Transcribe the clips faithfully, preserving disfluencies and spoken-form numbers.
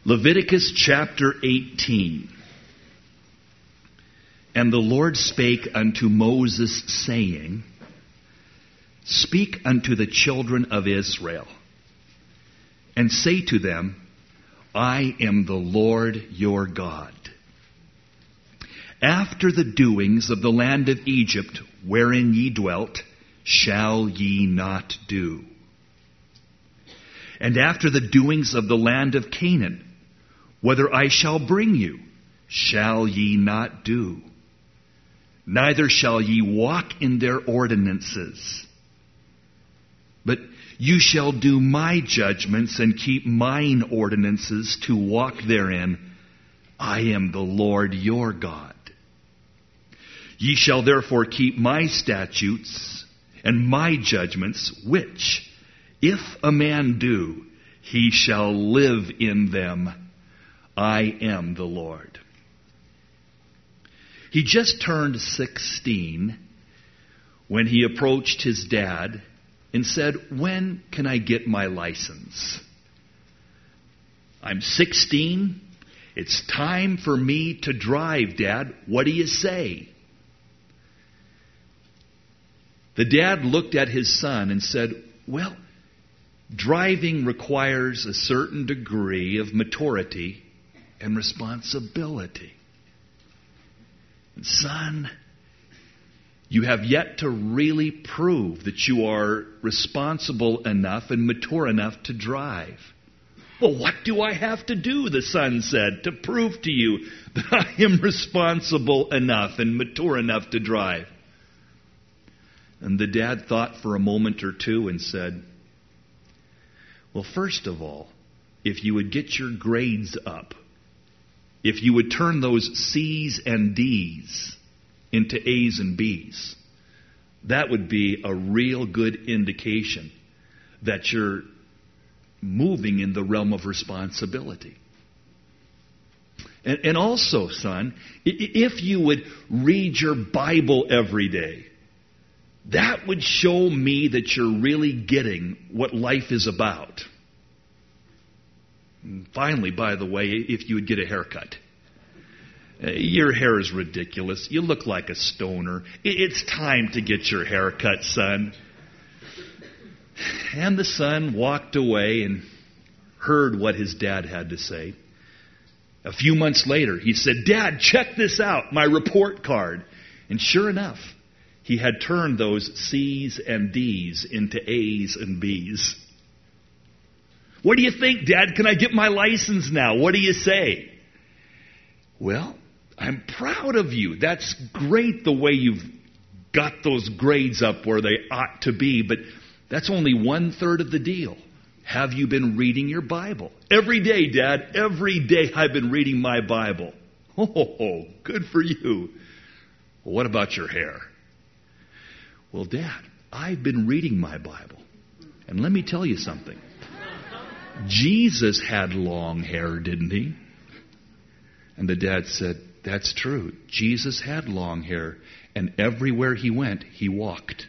Leviticus chapter eighteen. And the Lord spake unto Moses, saying, Speak unto the children of Israel, and say to them, I am the Lord your God. After the doings of the land of Egypt, wherein ye dwelt, shall ye not do. And after the doings of the land of Canaan, whither I shall bring you, shall ye not do. Neither shall ye walk in their ordinances. But you shall do my judgments and keep mine ordinances to walk therein. I am the Lord your God. Ye shall therefore keep my statutes and my judgments, which, if a man do, he shall live in them. I am the Lord. He just turned sixteen when he approached his dad and said, when can I get my license? I'm sixteen. It's time for me to drive, Dad. What do you say? The dad looked at his son and said, well, driving requires a certain degree of maturity and responsibility. And son, you have yet to really prove that you are responsible enough and mature enough to drive. Well, what do I have to do, the son said, to prove to you that I am responsible enough and mature enough to drive? And the dad thought for a moment or two and said, well, first of all, if you would get your grades up, if you would turn those C's and D's into A's and B's, that would be a real good indication that you're moving in the realm of responsibility. And, and also, son, if you would read your Bible every day, that would show me that you're really getting what life is about. And finally, by the way, if you would get a haircut. Uh, your hair is ridiculous. You look like a stoner. It's time to get your hair cut, son. And the son walked away and heard what his dad had to say. A few months later, he said, Dad, check this out, my report card. And sure enough, he had turned those C's and D's into A's and B's. What do you think, Dad? Can I get my license now? What do you say? Well, I'm proud of you. That's great the way you've got those grades up where they ought to be, but that's only one third of the deal. Have you been reading your Bible? Every day, Dad. Every day I've been reading my Bible. Oh, good for you. Well, what about your hair? Well, Dad, I've been reading my Bible. And let me tell you something. Jesus had long hair, didn't he? And the dad said, that's true. Jesus had long hair. And everywhere he went, he walked.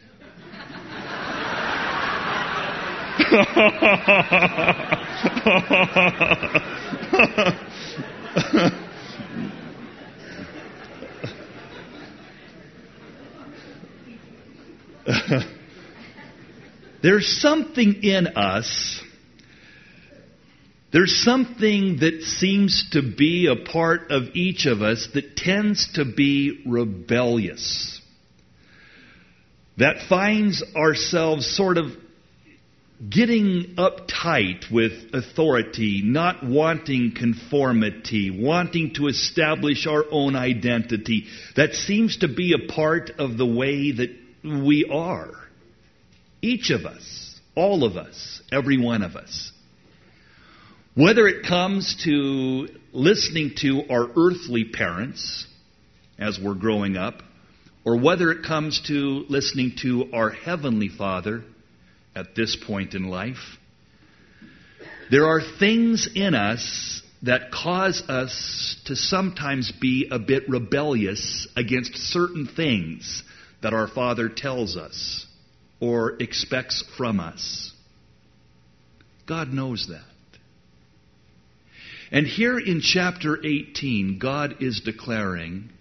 There's something in us, there's something that seems to be a part of each of us that tends to be rebellious, that finds ourselves sort of getting uptight with authority, not wanting conformity, wanting to establish our own identity. That seems to be a part of the way that we are. Each of us, all of us, every one of us. Whether it comes to listening to our earthly parents as we're growing up, or whether it comes to listening to our Heavenly Father at this point in life, there are things in us that cause us to sometimes be a bit rebellious against certain things that our Father tells us or expects from us. God knows that. And here in chapter eighteen, God is declaring,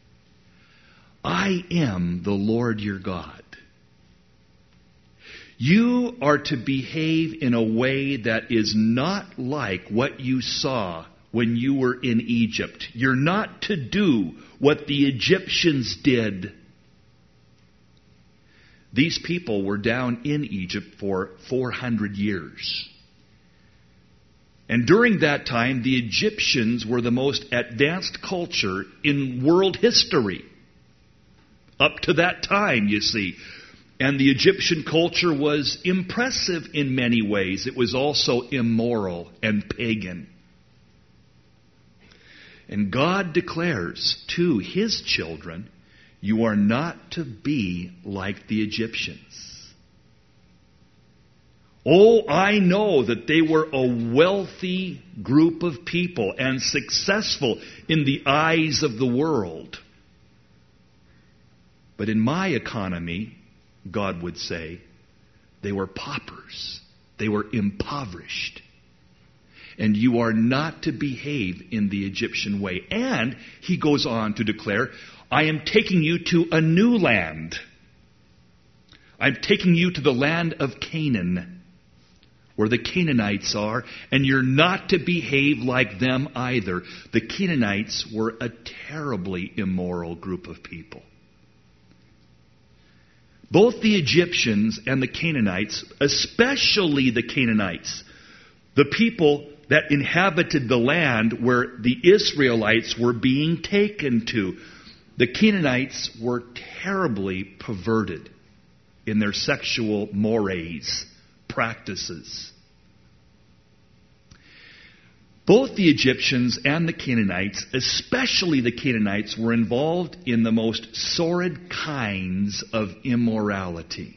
I am the Lord your God. You are to behave in a way that is not like what you saw when you were in Egypt. You're not to do what the Egyptians did. These people were down in Egypt for four hundred years. And during that time, the Egyptians were the most advanced culture in world history. Up to that time, you see. And the Egyptian culture was impressive in many ways. It was also immoral and pagan. And God declares to His children, you are not to be like the Egyptians. Oh, I know that they were a wealthy group of people and successful in the eyes of the world. But in my economy, God would say, they were paupers. They were impoverished. And you are not to behave in the Egyptian way. And he goes on to declare, I am taking you to a new land. I'm taking you to the land of Canaan, where the Canaanites are, and you're not to behave like them either. The Canaanites were a terribly immoral group of people. Both the Egyptians and the Canaanites, especially the Canaanites, the people that inhabited the land where the Israelites were being taken to, the Canaanites were terribly perverted in their sexual mores, practices. Both the Egyptians and the Canaanites, especially the Canaanites, were involved in the most sordid kinds of immorality.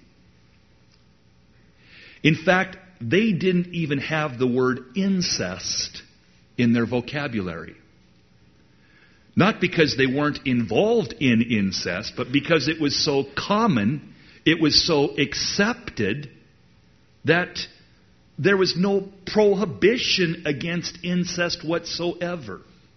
In fact, they didn't even have the word incest in their vocabulary. Not because they weren't involved in incest, but because it was so common, it was so accepted, that there was no prohibition against incest whatsoever.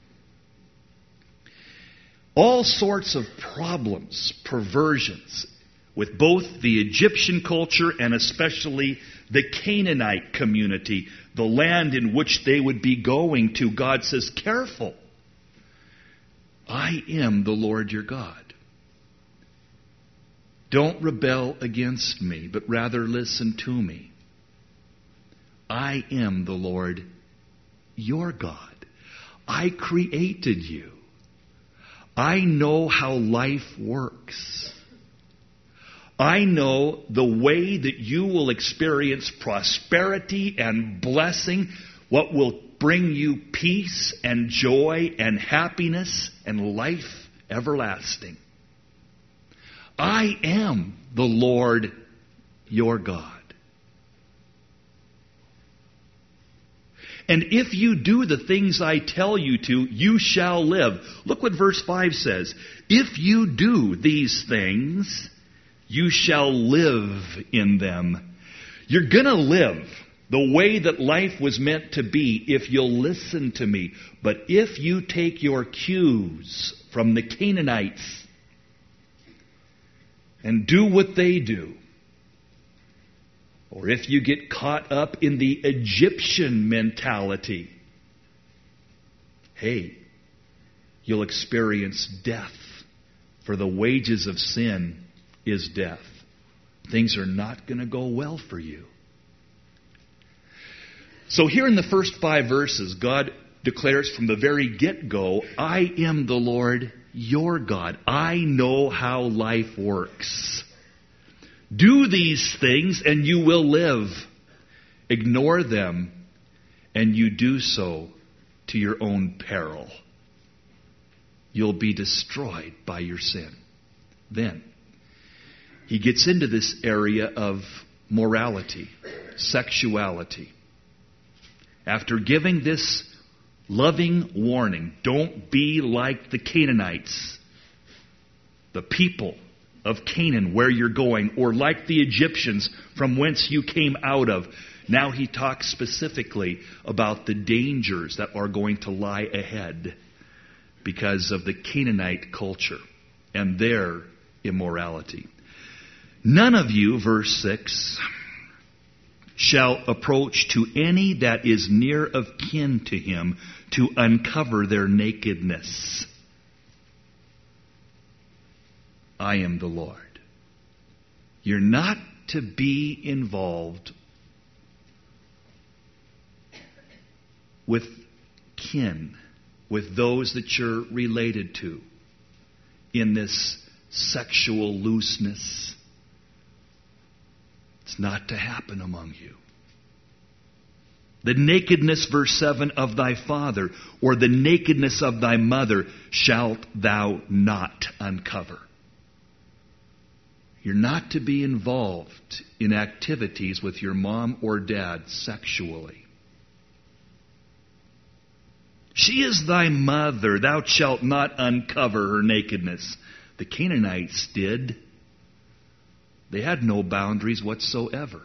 All sorts of problems, perversions, with both the Egyptian culture and especially the Canaanite community, the land in which they would be going to. God says, careful. I am the Lord your God. Don't rebel against me, but rather listen to me. I am the Lord your God. I created you. I know how life works. I know the way that you will experience prosperity and blessing, what will bring you peace and joy and happiness and life everlasting. I am the Lord your God. And if you do the things I tell you to, you shall live. Look what verse five says. If you do these things, you shall live in them. You're going to live the way that life was meant to be if you'll listen to me. But if you take your cues from the Canaanites and do what they do, or if you get caught up in the Egyptian mentality, hey, you'll experience death. For the wages of sin is death. Things are not going to go well for you. So here in the first five verses, God declares from the very get-go, I am the Lord your God. I know how life works. Do these things and you will live. Ignore them and you do so to your own peril. You'll be destroyed by your sin. Then he gets into this area of morality, sexuality. After giving this loving warning, don't be like the Canaanites, the people of Canaan where you're going, or like the Egyptians from whence you came out of. Now he talks specifically about the dangers that are going to lie ahead because of the Canaanite culture and their immorality. None of you, verse six, shall approach to any that is near of kin to him to uncover their nakedness. I am the Lord. You're not to be involved with kin, with those that you're related to in this sexual looseness. It's not to happen among you. The nakedness, verse seven, of thy father, or the nakedness of thy mother, shalt thou not uncover. You're not to be involved in activities with your mom or dad sexually. She is thy mother, thou shalt not uncover her nakedness. The Canaanites did. They had no boundaries whatsoever.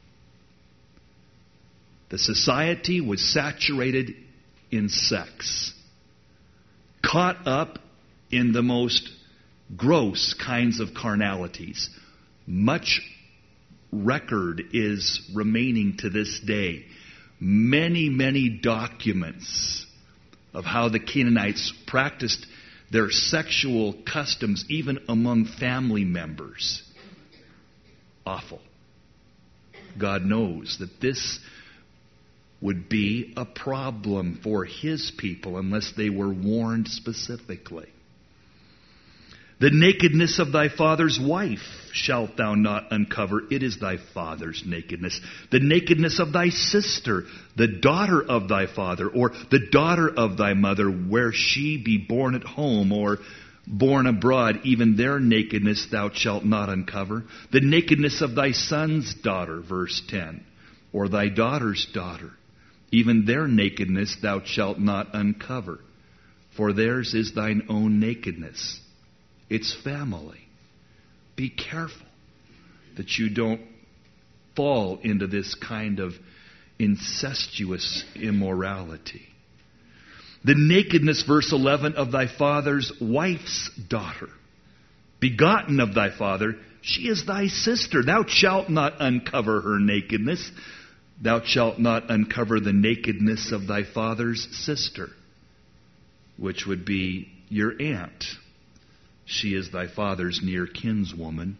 The society was saturated in sex, caught up in the most gross kinds of carnalities. Much record is remaining to this day. Many, many documents of how the Canaanites practiced their sexual customs even among family members. Awful. God knows that this would be a problem for His people unless they were warned specifically. The nakedness of thy father's wife shalt thou not uncover. It is thy father's nakedness. The nakedness of thy sister, the daughter of thy father, or the daughter of thy mother, where she be born at home, or born abroad, even their nakedness thou shalt not uncover. The nakedness of thy son's daughter, verse ten, or thy daughter's daughter, even their nakedness thou shalt not uncover. For theirs is thine own nakedness. It's family. Be careful that you don't fall into this kind of incestuous immorality. The nakedness, verse eleven, of thy father's wife's daughter, begotten of thy father, she is thy sister. Thou shalt not uncover her nakedness. Thou shalt not uncover the nakedness of thy father's sister, which would be your aunt. She is thy father's near kinswoman.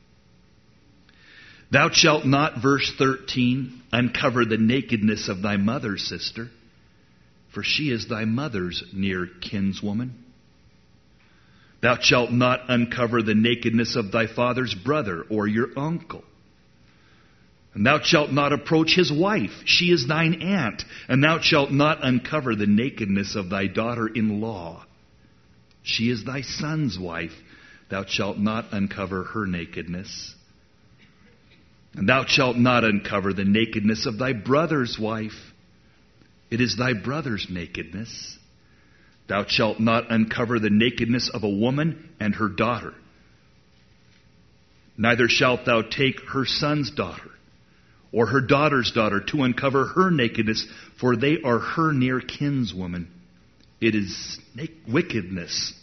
Thou shalt not, verse thirteen, uncover the nakedness of thy mother's sister, for she is thy mother's near kinswoman. Thou shalt not uncover the nakedness of thy father's brother or your uncle. And thou shalt not approach his wife. She is thine aunt. And thou shalt not uncover the nakedness of thy daughter-in-law. She is thy son's wife. Thou shalt not uncover her nakedness. And thou shalt not uncover the nakedness of thy brother's wife. It is thy brother's nakedness. Thou shalt not uncover the nakedness of a woman and her daughter. Neither shalt thou take her son's daughter or her daughter's daughter to uncover her nakedness, for they are her near kinswoman. It is wickedness.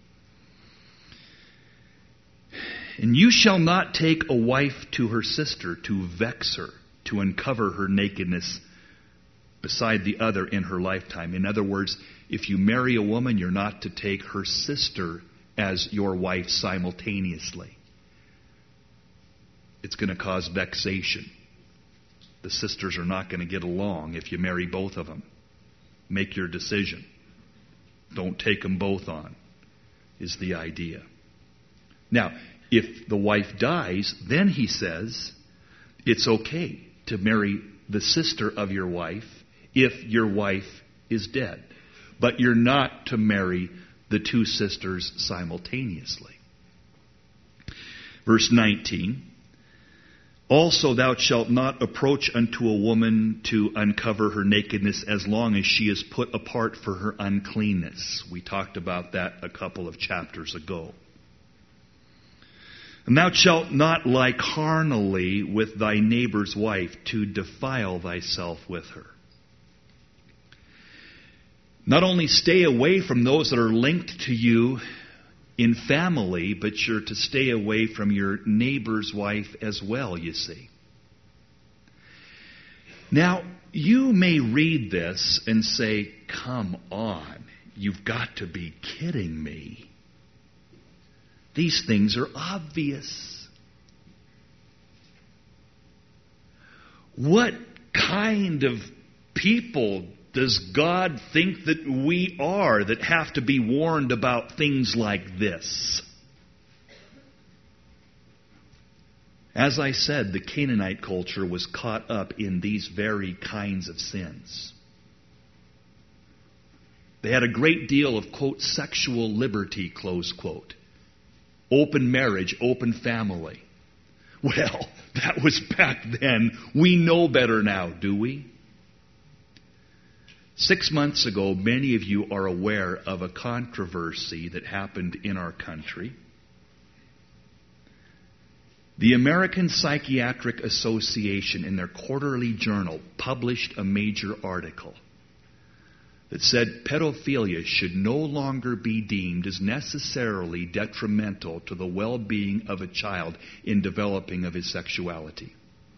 And you shall not take a wife to her sister to vex her, to uncover her nakedness beside the other in her lifetime. In other words, if you marry a woman, you're not to take her sister as your wife simultaneously. It's going to cause vexation. The sisters are not going to get along if you marry both of them. Make your decision. Don't take them both on, is the idea. Now, if the wife dies, then he says it's okay to marry the sister of your wife if your wife is dead. But you're not to marry the two sisters simultaneously. Verse nineteen. Also thou shalt not approach unto a woman to uncover her nakedness as long as she is put apart for her uncleanness. We talked about that a couple of chapters ago. And thou shalt not lie carnally with thy neighbor's wife, to defile thyself with her. Not only stay away from those that are linked to you in family, but you're to stay away from your neighbor's wife as well, you see. Now, you may read this and say, come on, you've got to be kidding me. These things are obvious. What kind of people does God think that we are that have to be warned about things like this? As I said, the Canaanite culture was caught up in these very kinds of sins. They had a great deal of, quote, sexual liberty, close quote. Open marriage, open family. Well, that was back then. We know better now, do we? Six months ago, many of you are aware of a controversy that happened in our country. The American Psychiatric Association, in their quarterly journal, published a major article that said pedophilia should no longer be deemed as necessarily detrimental to the well-being of a child in developing of his sexuality.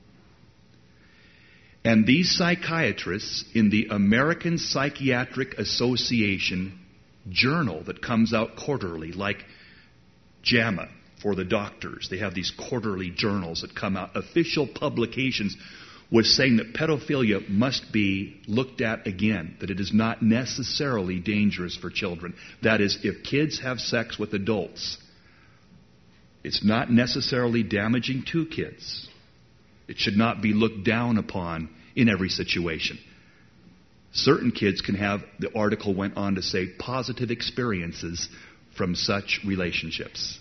And these psychiatrists in the American Psychiatric Association journal that comes out quarterly, like JAMA for the doctors, they have these quarterly journals that come out, official publications, was saying that pedophilia must be looked at again, that it is not necessarily dangerous for children. That is, if kids have sex with adults, it's not necessarily damaging to kids. It should not be looked down upon in every situation. Certain kids can have, the article went on to say, positive experiences from such relationships.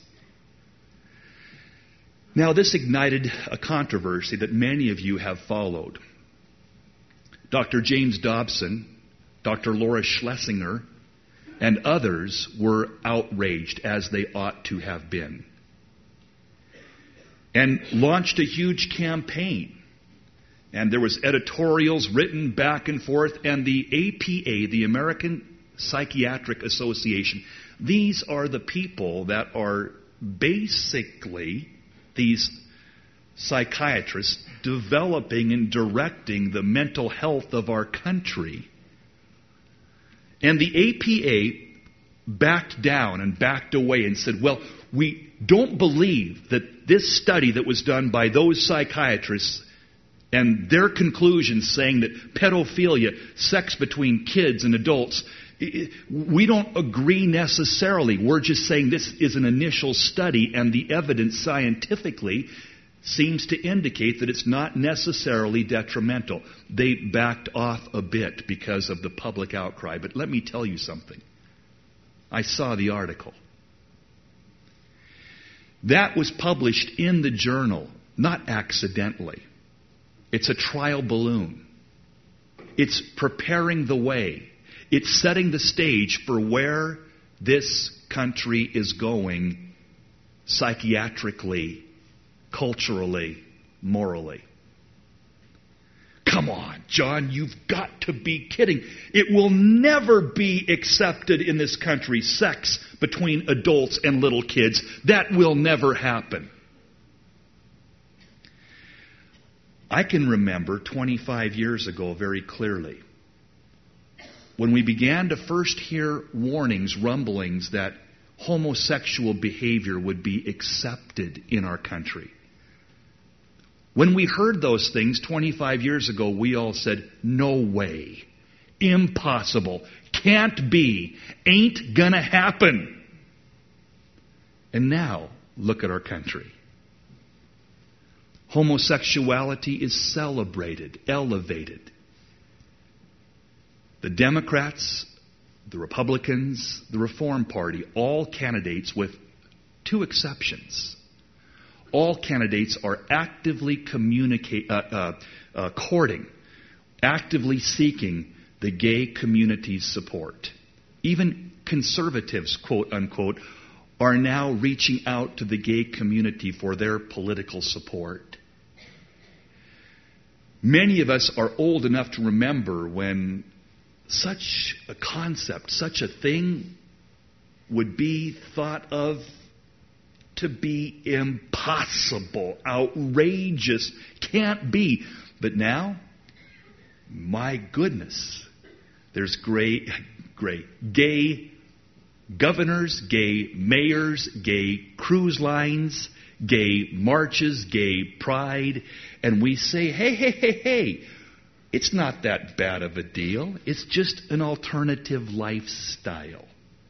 Now, this ignited a controversy that many of you have followed. Doctor James Dobson, Doctor Laura Schlesinger, and others were outraged, as they ought to have been, and launched a huge campaign. And there was editorials written back and forth, and the A P A, the American Psychiatric Association, these are the people that are basically these psychiatrists developing and directing the mental health of our country. And the A P A backed down and backed away and said, well, we don't believe that this study that was done by those psychiatrists and their conclusions saying that pedophilia, sex between kids and adults, we don't agree necessarily. We're just saying this is an initial study, and the evidence scientifically seems to indicate that it's not necessarily detrimental. They backed off a bit because of the public outcry. But let me tell you something. I saw the article. That was published in the journal, not accidentally. It's a trial balloon. It's preparing the way. It's setting the stage for where this country is going psychiatrically, culturally, morally. Come on, John, you've got to be kidding. It will never be accepted in this country, sex between adults and little kids. That will never happen. I can remember twenty-five years ago very clearly, when we began to first hear warnings, rumblings that homosexual behavior would be accepted in our country. When we heard those things twenty-five years ago, we all said, no way, impossible, can't be, ain't gonna happen. And now, look at our country. Homosexuality is celebrated, elevated. The Democrats, the Republicans, the Reform Party, all candidates with two exceptions. All candidates are actively communicate, uh, uh, uh, courting, actively seeking the gay community's support. Even conservatives, quote unquote, are now reaching out to the gay community for their political support. Many of us are old enough to remember when such a concept, such a thing would be thought of to be impossible, outrageous, can't be. But now, my goodness, there's great, great gay governors, gay mayors, gay cruise lines, gay marches, gay pride, and we say, hey, hey, hey, hey, it's not that bad of a deal. It's just an alternative lifestyle.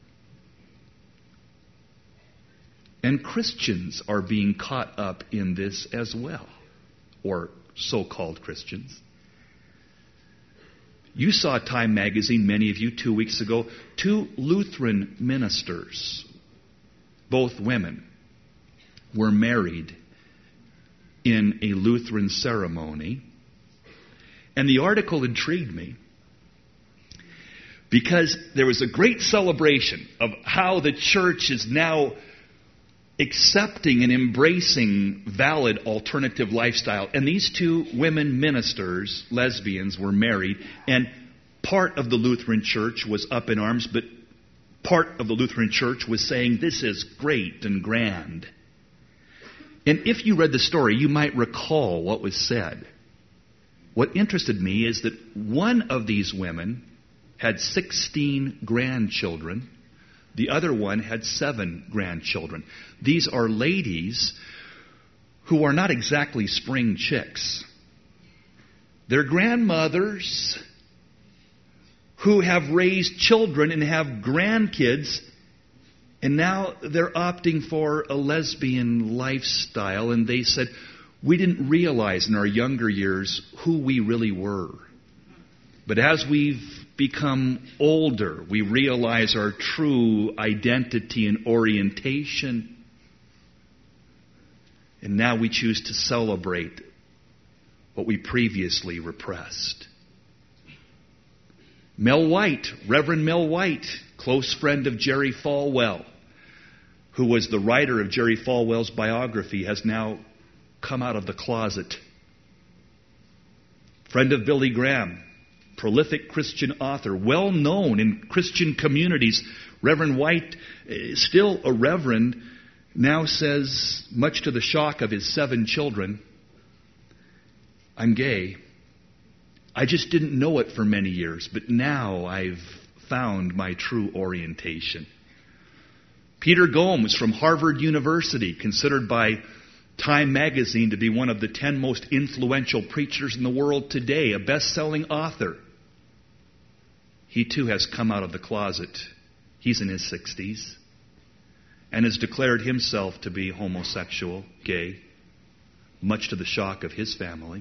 And Christians are being caught up in this as well, or so-called Christians. You saw Time magazine, many of you, two weeks ago. Two Lutheran ministers, both women, were married in a Lutheran ceremony. And the article intrigued me because there was a great celebration of how the church is now accepting and embracing valid alternative lifestyle. And these two women ministers, lesbians, were married, and part of the Lutheran church was up in arms, but part of the Lutheran church was saying, this is great and grand. And if you read the story, you might recall what was said. What interested me is that one of these women had sixteen grandchildren. The other one had seven grandchildren. These are ladies who are not exactly spring chicks. They're grandmothers who have raised children and have grandkids, and now they're opting for a lesbian lifestyle. And they said, we didn't realize in our younger years who we really were. But as we've become older, we realize our true identity and orientation. And now we choose to celebrate what we previously repressed. Mel White, Reverend Mel White, close friend of Jerry Falwell, who was the writer of Jerry Falwell's biography, has now come out of the closet. Friend of Billy Graham, prolific Christian author, well known in Christian communities. Reverend White, still a reverend, now says, much to the shock of his seven children, I'm gay. I just didn't know it for many years, but now I've found my true orientation. Peter Gomes from Harvard University, considered by Time magazine to be one of the ten most influential preachers in the world today, a best-selling author. He too has come out of the closet. He's in his sixties and has declared himself to be homosexual, gay, much to the shock of his family.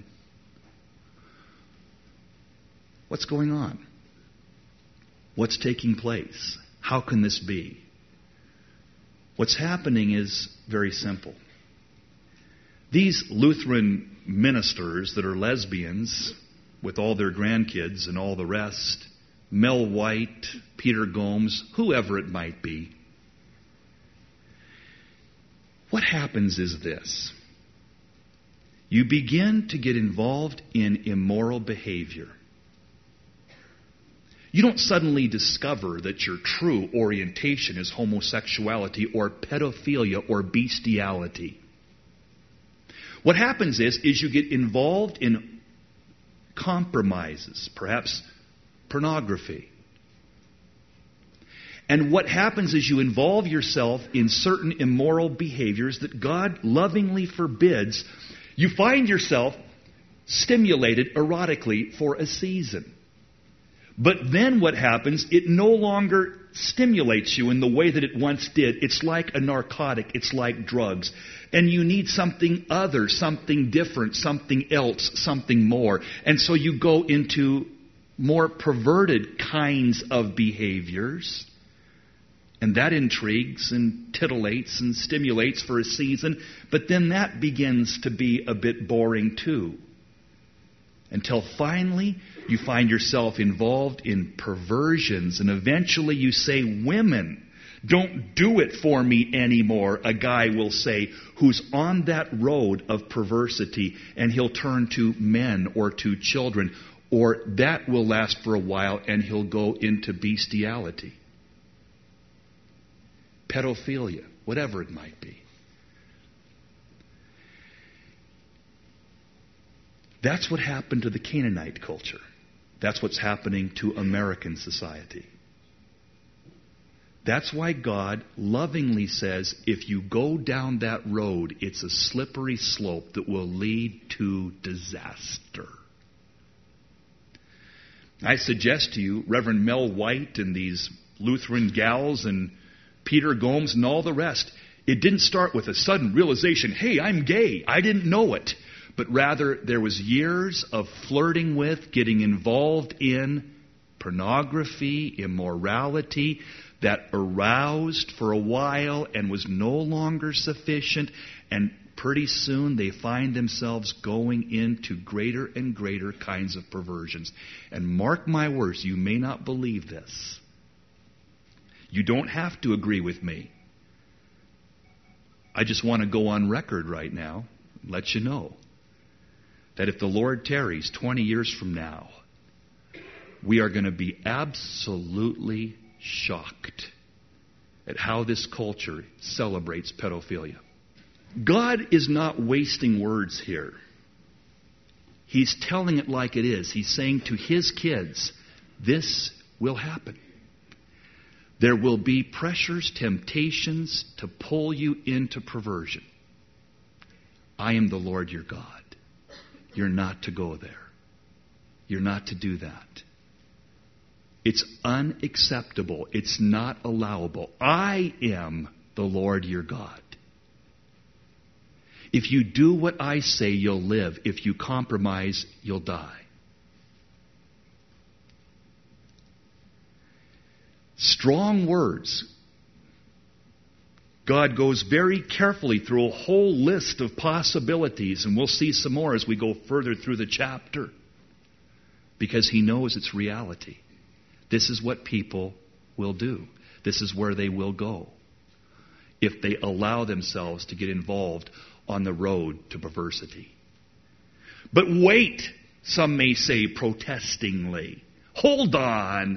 What's going on? What's taking place? How can this be? What's happening is very simple. These Lutheran ministers that are lesbians, with all their grandkids and all the rest, Mel White, Peter Gomes, whoever it might be, what happens is this. You begin to get involved in immoral behavior. You don't suddenly discover that your true orientation is homosexuality or pedophilia or bestiality. What happens is, is you get involved in compromises, perhaps pornography. And what happens is you involve yourself in certain immoral behaviors that God lovingly forbids. You find yourself stimulated erotically for a season. But then what happens, it no longer stimulates you in the way that it once did. It's like a narcotic. It's like drugs. And you need something other, something different, something else, something more. And so you go into more perverted kinds of behaviors. And that intrigues and titillates and stimulates for a season. But then that begins to be a bit boring too. Until finally you find yourself involved in perversions, and eventually you say, women, Don't do it for me anymore, a guy will say, who's on that road of perversity, and he'll turn to men or to children, or that will last for a while and he'll go into bestiality, pedophilia, whatever it might be. That's what happened to the Canaanite culture. That's what's happening to American society. That's why God lovingly says, if you go down that road, it's a slippery slope that will lead to disaster. I suggest to you, Reverend Mel White and these Lutheran gals and Peter Gomes and all the rest, it didn't start with a sudden realization, hey, I'm gay, I didn't know it. But rather, there was years of flirting with, getting involved in pornography, immorality, that aroused for a while and was no longer sufficient. And pretty soon they find themselves going into greater and greater kinds of perversions. And mark my words, you may not believe this. You don't have to agree with me. I just want to go on record right now and let you know that if the Lord tarries twenty years from now, we are going to be absolutely shocked at how this culture celebrates pedophilia. God is not wasting words here. He's telling it like it is. He's saying to His kids, this will happen. There will be pressures, temptations to pull you into perversion. I am the Lord your God. You're not to go there. You're not to do that. It's unacceptable. It's not allowable. I am the Lord your God. If you do what I say, you'll live. If you compromise, you'll die. Strong words. God goes very carefully through a whole list of possibilities, and we'll see some more as we go further through the chapter, because He knows it's reality. This is what people will do. This is where they will go if they allow themselves to get involved on the road to perversity. But wait, some may say protestingly, hold on.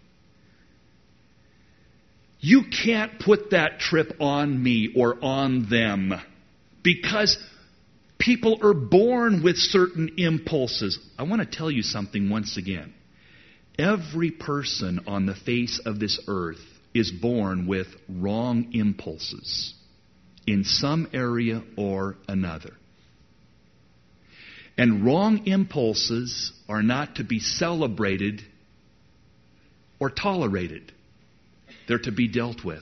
You can't put that trip on me or on them, because people are born with certain impulses. I want to tell you something once again. Every person on the face of this earth is born with wrong impulses in some area or another. And wrong impulses are not to be celebrated or tolerated. They're to be dealt with.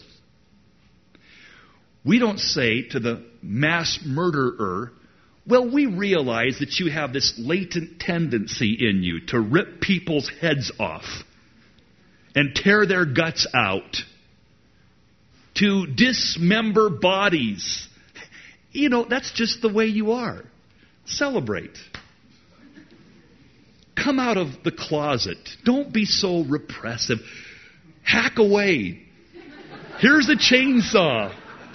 We don't say to the mass murderer, well, we realize that you have this latent tendency in you to rip people's heads off and tear their guts out, to dismember bodies. You know, that's just the way you are. Celebrate. Come out of the closet. Don't be so repressive. Hack away. Here's a chainsaw.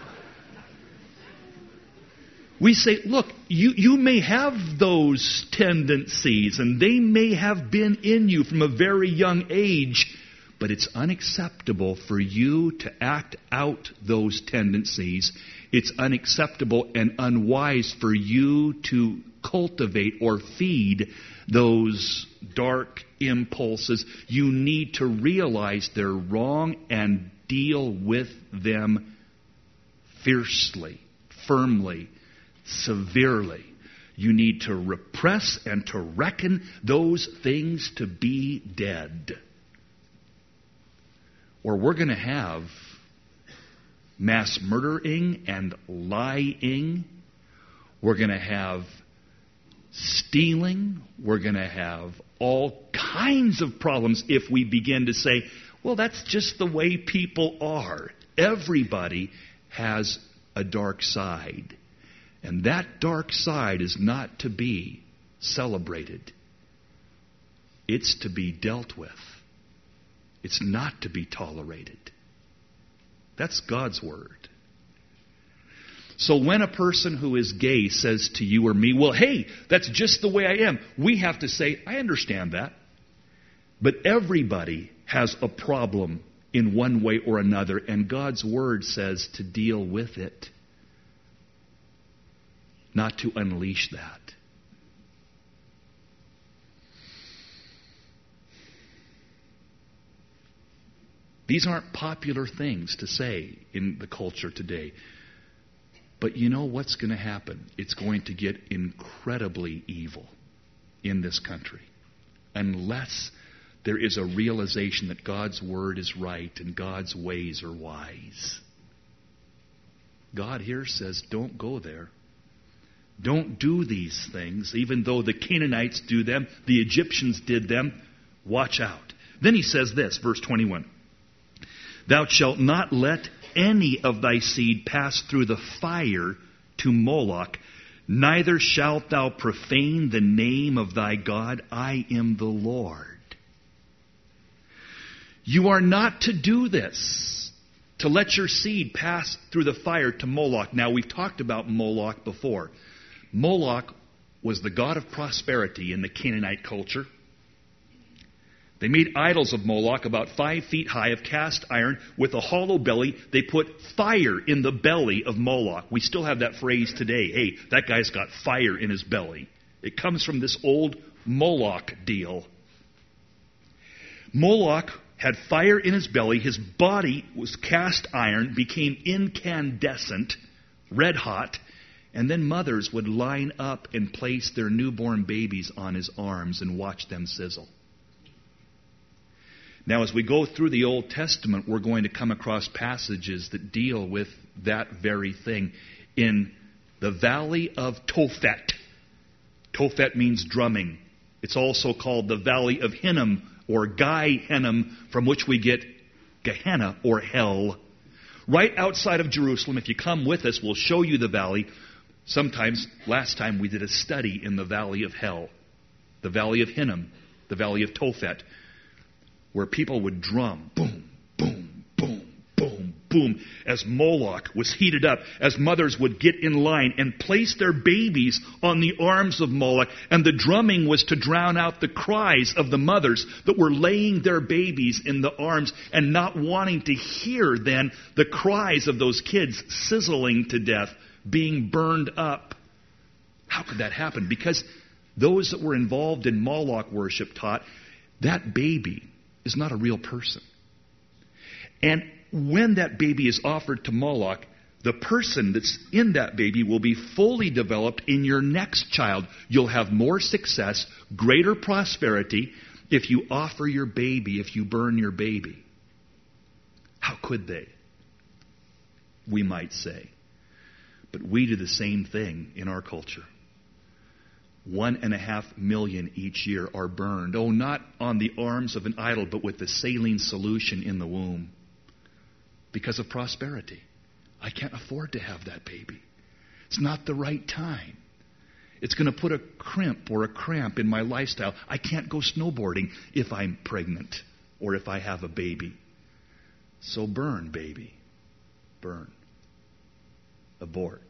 We say, look, you, you may have those tendencies, and they may have been in you from a very young age, but it's unacceptable for you to act out those tendencies. It's unacceptable and unwise for you to cultivate or feed those dark impulses. You need to realize they're wrong and deal with them fiercely, firmly, severely. You need to repress and to reckon those things to be dead. Or we're going to have mass murdering and lying. We're going to have stealing. We're going to have all kinds of problems if we begin to say, well, that's just the way people are. Everybody has a dark side. And that dark side is not to be celebrated. It's to be dealt with. It's not to be tolerated. That's God's word. So when a person who is gay says to you or me, well, hey, that's just the way I am, we have to say, I understand that. But everybody has a problem in one way or another, and God's word says to deal with it, not to unleash that. These aren't popular things to say in the culture today. But you know what's going to happen? It's going to get incredibly evil in this country unless there is a realization that God's word is right and God's ways are wise. God here says, don't go there. Don't do these things, even though the Canaanites do them, the Egyptians did them. Watch out. Then he says this, verse twenty-one. Thou shalt not let any of thy seed pass through the fire to Moloch, neither shalt thou profane the name of thy God. I am the Lord. You are not to do this, to let your seed pass through the fire to Moloch. Now, we've talked about Moloch before. Moloch was the god of prosperity in the Canaanite culture. They made idols of Moloch about five feet high of cast iron with a hollow belly. They put fire in the belly of Moloch. We still have that phrase today. Hey, that guy's got fire in his belly. It comes from this old Moloch deal. Moloch had fire in his belly. His body was cast iron, became incandescent, red hot. And then mothers would line up and place their newborn babies on his arms and watch them sizzle. Now, as we go through the Old Testament, we're going to come across passages that deal with that very thing. In the valley of Tophet. Tophet means drumming. It's also called the valley of Hinnom, or Gai Hinnom, from which we get Gehenna, or hell. Right outside of Jerusalem, if you come with us, we'll show you the valley. Sometimes, last time we did a study in the valley of hell. The valley of Hinnom, the valley of Tophet, where people would drum, boom, boom, boom, boom, boom, as Moloch was heated up, as mothers would get in line and place their babies on the arms of Moloch. And the drumming was to drown out the cries of the mothers that were laying their babies in the arms and not wanting to hear then the cries of those kids sizzling to death, being burned up. How could that happen? Because those that were involved in Moloch worship taught that baby is not a real person. And when that baby is offered to Moloch, the person that's in that baby will be fully developed in your next child. You'll have more success, greater prosperity if you offer your baby, if you burn your baby. How could they? We might say. But we do the same thing in our culture. One and a half million each year are burned. Oh, not on the arms of an idol, but with the saline solution in the womb. Because of prosperity. I can't afford to have that baby. It's not the right time. It's going to put a crimp or a cramp in my lifestyle. I can't go snowboarding if I'm pregnant or if I have a baby. So burn, baby. Burn. Abort.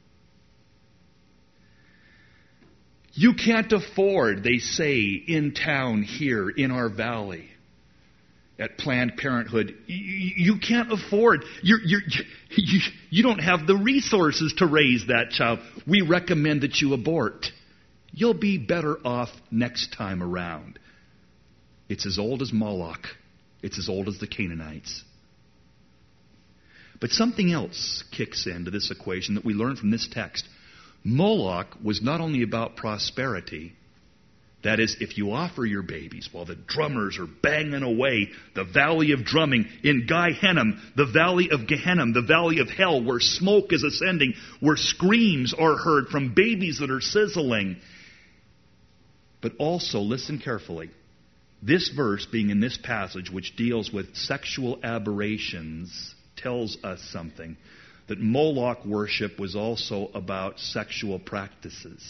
You can't afford, they say, in town here, in our valley, at Planned Parenthood. You, you can't afford. You're, you're, you, you don't have the resources to raise that child. We recommend that you abort. You'll be better off next time around. It's as old as Moloch. It's as old as the Canaanites. But something else kicks into this equation that we learn from this text. Moloch was not only about prosperity. That is, if you offer your babies while the drummers are banging away, the valley of drumming in Gai Hinnom, the valley of Gehenna, the valley of hell, where smoke is ascending, where screams are heard from babies that are sizzling. But also, listen carefully, this verse being in this passage, which deals with sexual aberrations, tells us something. That Moloch worship was also about sexual practices.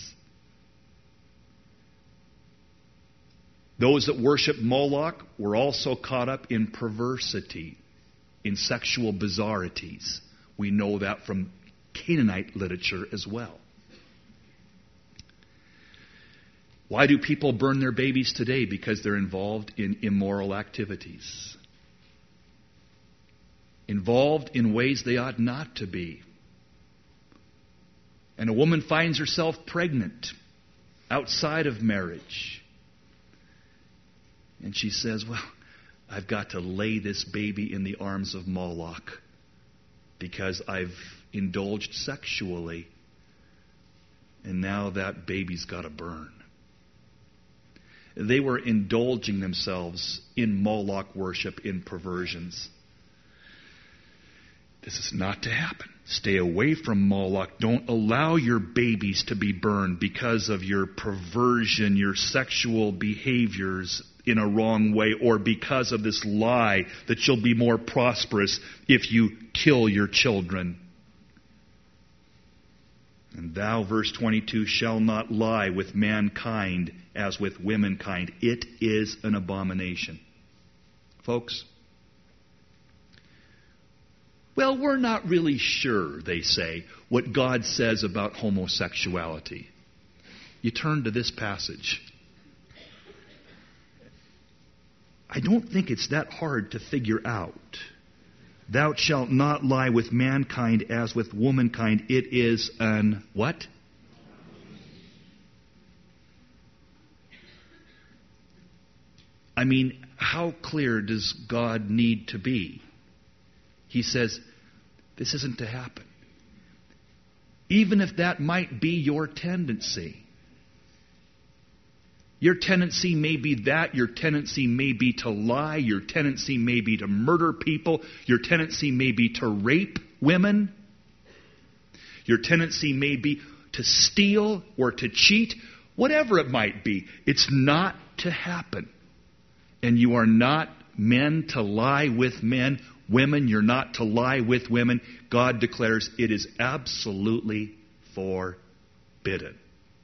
Those that worship Moloch were also caught up in perversity. in sexual bizarrities. We know that from Canaanite literature as well. Why do people burn their babies today? Because they're involved in immoral activities. Involved in ways they ought not to be. And a woman finds herself pregnant outside of marriage. And she says, well, I've got to lay this baby in the arms of Moloch because I've indulged sexually. And now that baby's got to burn. They were indulging themselves in Moloch worship, in perversions. This is not to happen. Stay away from Moloch. Don't allow your babies to be burned because of your perversion, your sexual behaviors in a wrong way, or because of this lie that you'll be more prosperous if you kill your children. And thou, verse twenty-two, shall not lie with mankind as with womankind. It is an abomination. Folks, well, we're not really sure, they say, what God says about homosexuality. You turn to this passage. I don't think it's that hard to figure out. Thou shalt not lie with mankind as with womankind. It is an what? I mean, how clear does God need to be? He says, this isn't to happen. Even if that might be your tendency. Your tendency may be that. Your tendency may be to lie. Your tendency may be to murder people. Your tendency may be to rape women. Your tendency may be to steal or to cheat. Whatever it might be, it's not to happen. And you are not men to lie with men. Women, you're not to lie with women. God declares it is absolutely forbidden.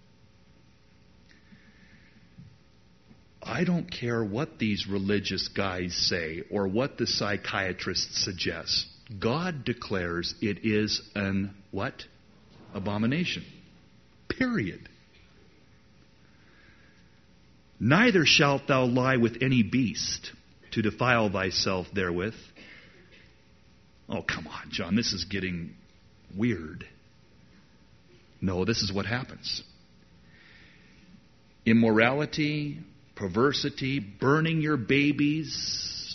I don't care what these religious guys say or what the psychiatrists suggest. God declares it is an what? Abomination. Period. Neither shalt thou lie with any beast to defile thyself therewith. Oh, come on, John, this is getting weird. No, this is what happens. Immorality, perversity, burning your babies,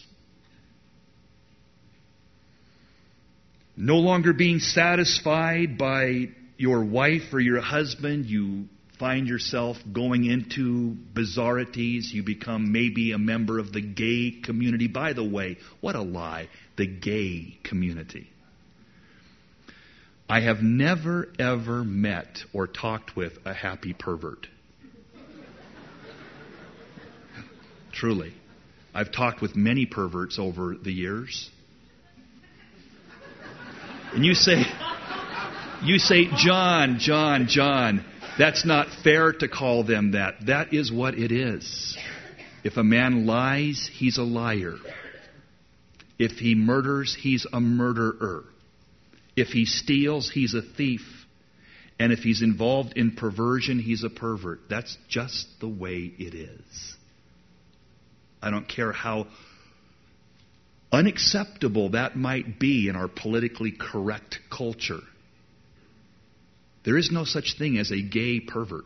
no longer being satisfied by your wife or your husband, you find yourself going into bizarrities. You become maybe a member of the gay community. By the way, what a lie. The gay community. I have never, ever met or talked with a happy pervert. Truly. I've talked with many perverts over the years. And you say, you say, John, John, John, that's not fair to call them that. That is what it is. If a man lies, he's a liar. If he murders, he's a murderer. If he steals, he's a thief. And if he's involved in perversion, he's a pervert. That's just the way it is. I don't care how unacceptable that might be in our politically correct culture. There is no such thing as a gay pervert.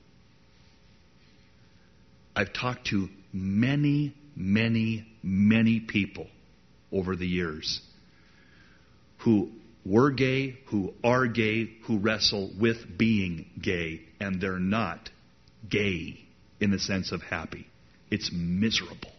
I've talked to many, many, many people over the years who were gay, who are gay, who wrestle with being gay, and they're not gay in the sense of happy. It's miserable.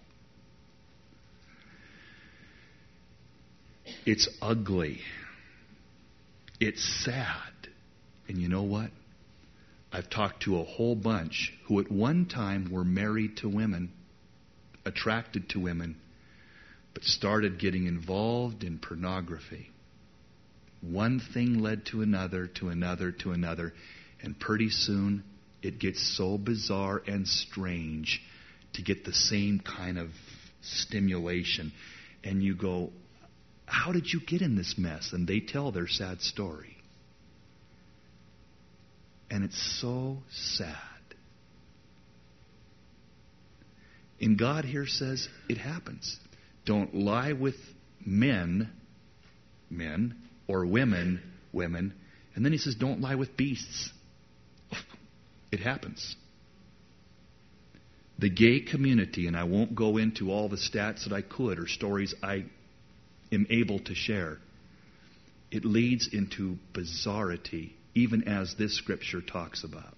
It's ugly. It's sad. And you know what? I've talked to a whole bunch who at one time were married to women, attracted to women, but started getting involved in pornography. One thing led to another, to another, to another, and pretty soon it gets so bizarre and strange to get the same kind of stimulation. And you go, how did you get in this mess? And they tell their sad story. And it's so sad. And God here says it happens. Don't lie with men, men, or women, women. And then he says, don't lie with beasts. It happens. The gay community, and I won't go into all the stats that I could or stories I am able to share, it leads into bizarrity, even as this scripture talks about.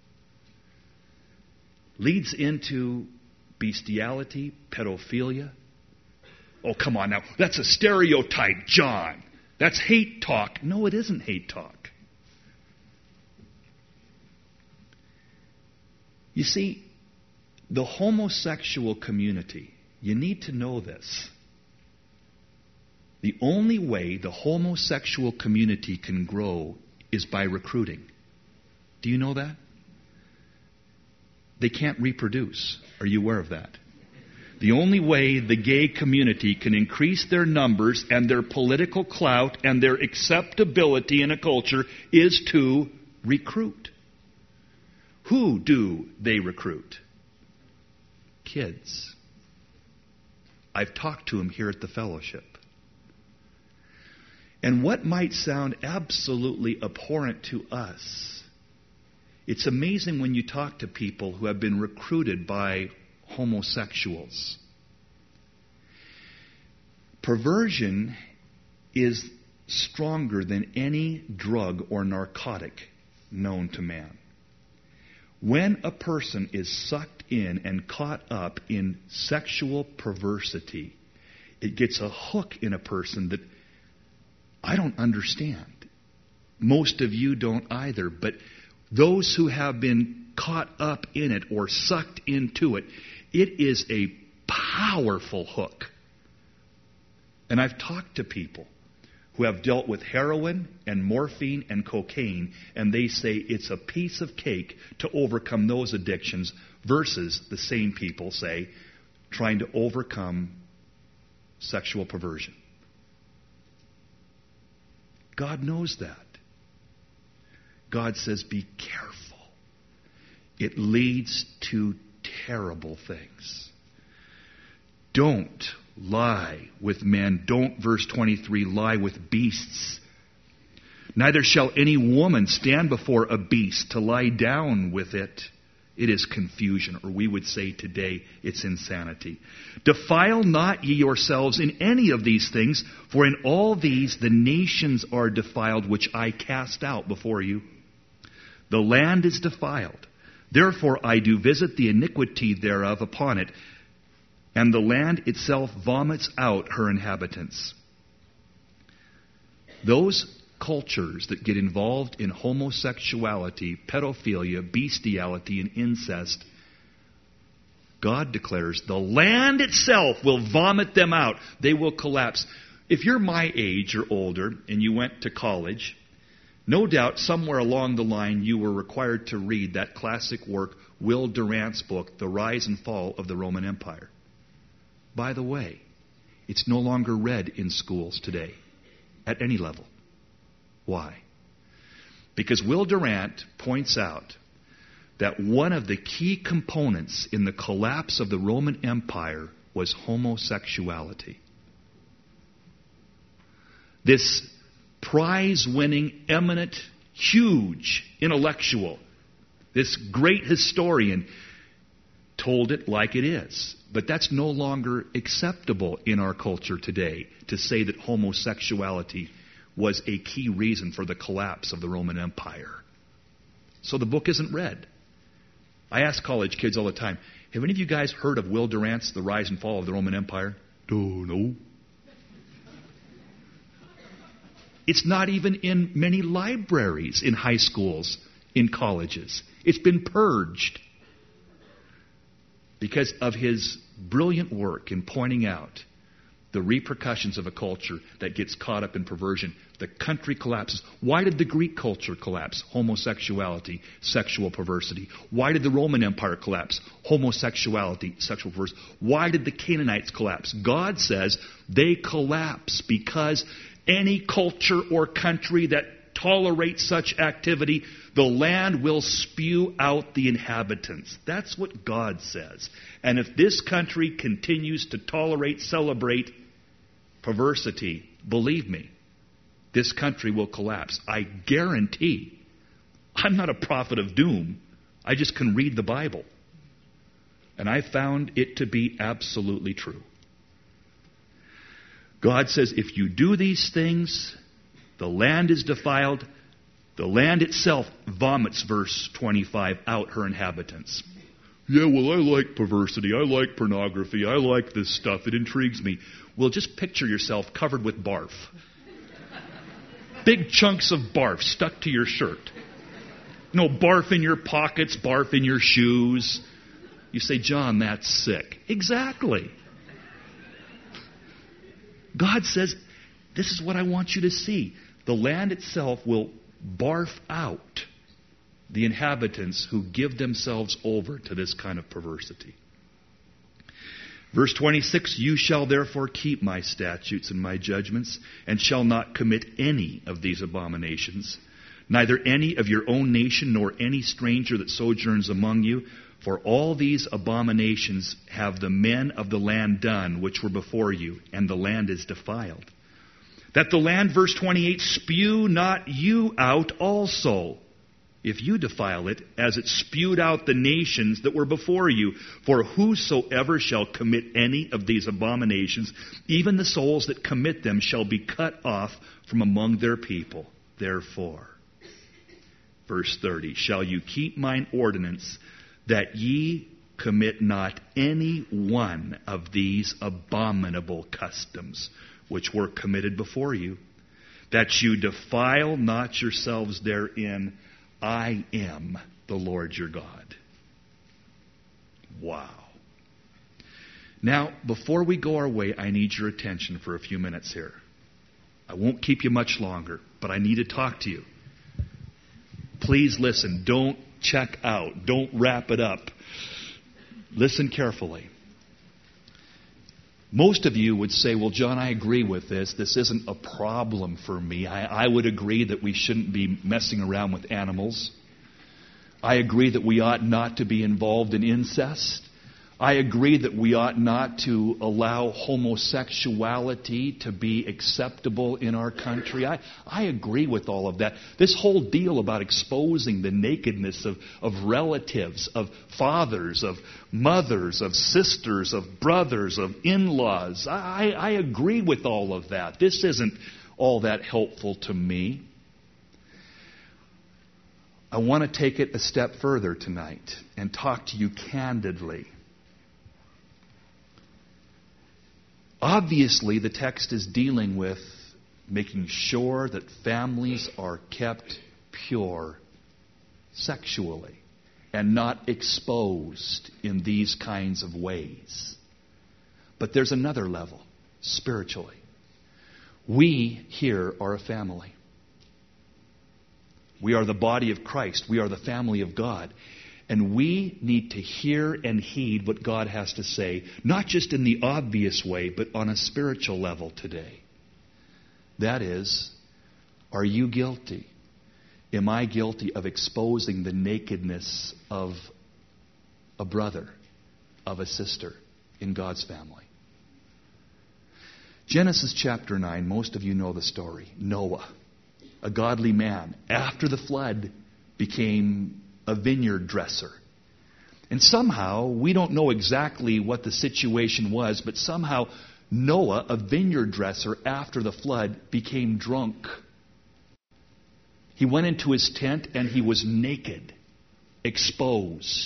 Leads into bestiality, pedophilia. Oh, come on now. That's a stereotype, John. That's hate talk. No, it isn't hate talk. You see, the homosexual community, you need to know this. The only way the homosexual community can grow is by recruiting. Do you know that? They can't reproduce. Are you aware of that? The only way the gay community can increase their numbers and their political clout and their acceptability in a culture is to recruit. Who do they recruit? Kids. I've talked to them here at the fellowship. And what might sound absolutely abhorrent to us, it's amazing when you talk to people who have been recruited by homosexuals. Perversion is stronger than any drug or narcotic known to man. When a person is sucked in and caught up in sexual perversity, it gets a hook in a person that I don't understand. Most of you don't either, but those who have been caught up in it or sucked into it, it is a powerful hook. And I've talked to people who have dealt with heroin and morphine and cocaine, and they say it's a piece of cake to overcome those addictions versus the same people, say, trying to overcome sexual perversion. God knows that. God says, be careful. It leads to terrible things. Don't lie with men. Don't, verse twenty-three, lie with beasts. Neither shall any woman stand before a beast to lie down with it. It is confusion, or we would say today, it's insanity. Defile not ye yourselves in any of these things, for in all these the nations are defiled, which I cast out before you. The land is defiled. Therefore I do visit the iniquity thereof upon it, and the land itself vomits out her inhabitants. Those cultures that get involved in homosexuality, pedophilia, bestiality, and incest, God declares the land itself will vomit them out. They will collapse. If you're my age or older and you went to college, no doubt somewhere along the line you were required to read that classic work, Will Durant's book, The Rise and Fall of the Roman Empire. By the way, it's no longer read in schools today at any level. Why? Because Will Durant points out that one of the key components in the collapse of the Roman Empire was homosexuality. This prize-winning, eminent, huge intellectual, this great historian, told it like it is. But that's no longer acceptable in our culture today to say that homosexuality was a key reason for the collapse of the Roman Empire. So the book isn't read. I ask college kids all the time, have any of you guys heard of Will Durant's The Rise and Fall of the Roman Empire? Oh, no. It's not even in many libraries in high schools, in colleges. It's been purged because of his brilliant work in pointing out the repercussions of a culture that gets caught up in perversion. The country collapses. Why did the Greek culture collapse? Homosexuality, sexual perversity. Why did the Roman Empire collapse? Homosexuality, sexual perversity. Why did the Canaanites collapse? God says they collapse because any culture or country that tolerates such activity, the land will spew out the inhabitants. That's what God says. And if this country continues to tolerate, celebrate perversity, believe me, this country will collapse. I guarantee. I'm not a prophet of doom. I just can read the Bible. And I found it to be absolutely true. God says, if you do these things, the land is defiled. The land itself vomits, verse twenty-five, out her inhabitants. Yeah, well, I like perversity. I like pornography. I like this stuff. It intrigues me. Well, just picture yourself covered with barf. Big chunks of barf stuck to your shirt. No, barf in your pockets, barf in your shoes. You say, John, that's sick. Exactly. God says, this is what I want you to see. The land itself will barf out the inhabitants who give themselves over to this kind of perversity. Verse twenty-six, you shall therefore keep my statutes and my judgments, and shall not commit any of these abominations, neither any of your own nation, nor any stranger that sojourns among you. For all these abominations have the men of the land done, which were before you, and the land is defiled. That the land, verse twenty-eight, spew not you out also, if you defile it, as it spewed out the nations that were before you. For whosoever shall commit any of these abominations, even the souls that commit them, shall be cut off from among their people. Therefore, verse thirty, shall you keep mine ordinance, that ye commit not any one of these abominable customs which were committed before you, that you defile not yourselves therein. I am the Lord your God. Wow. Now, before we go our way, I need your attention for a few minutes here. I won't keep you much longer, but I need to talk to you. Please listen. Don't check out. Don't wrap it up. Listen carefully. Most of you would say, well, John, I agree with this. This isn't a problem for me. I, I would agree that we shouldn't be messing around with animals. I agree that we ought not to be involved in incest. I agree that we ought not to allow homosexuality to be acceptable in our country. I, I agree with all of that. This whole deal about exposing the nakedness of, of relatives, of fathers, of mothers, of sisters, of brothers, of in-laws, I, I agree with all of that. This isn't all that helpful to me. I want to take it a step further tonight and talk to you candidly. Obviously, the text is dealing with making sure that families are kept pure sexually and not exposed in these kinds of ways. But there's another level, spiritually. We here are a family. We are the body of Christ. We are the family of God. And we need to hear and heed what God has to say, not just in the obvious way, but on a spiritual level today. That is, are you guilty? Am I guilty of exposing the nakedness of a brother, of a sister in God's family? Genesis chapter nine, most of you know the story. Noah, a godly man, after the flood became a vineyard dresser. And somehow, we don't know exactly what the situation was, but somehow Noah, a vineyard dresser after the flood, became drunk. He went into his tent and he was naked, exposed.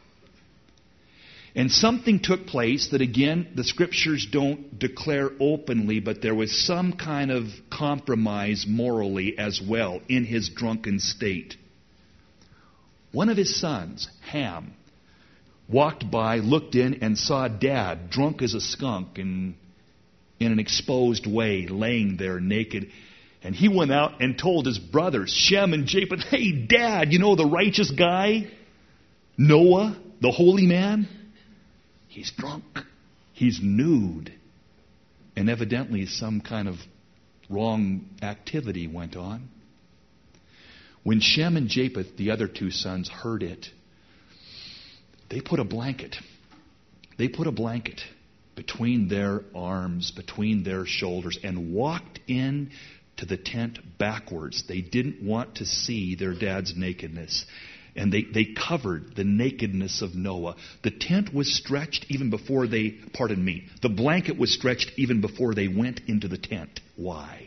And something took place that, again, the Scriptures don't declare openly, but there was some kind of compromise morally as well in his drunken state. One of his sons, Ham, walked by, looked in, and saw Dad drunk as a skunk and in an exposed way, laying there naked. And he went out and told his brothers, Shem and Japheth, hey, Dad, you know the righteous guy? Noah, the holy man? He's drunk. He's nude. And evidently some kind of wrong activity went on. When Shem and Japheth, the other two sons, heard it, they put a blanket. They put a blanket between their arms, between their shoulders, and walked in to the tent backwards. They didn't want to see their dad's nakedness. And they, they covered the nakedness of Noah. The tent was stretched even before they, pardon me, the blanket was stretched even before they went into the tent. Why?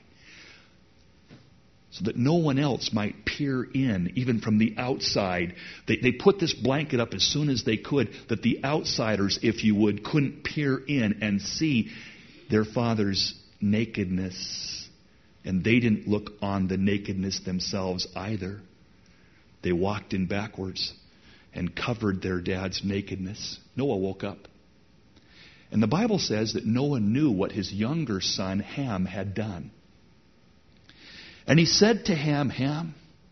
So that no one else might peer in, even from the outside. They, they put this blanket up as soon as they could, that the outsiders, if you would, couldn't peer in and see their father's nakedness. And they didn't look on the nakedness themselves either. They walked in backwards and covered their dad's nakedness. Noah woke up. And the Bible says that Noah knew what his younger son Ham had done. And he said to Ham, Ham,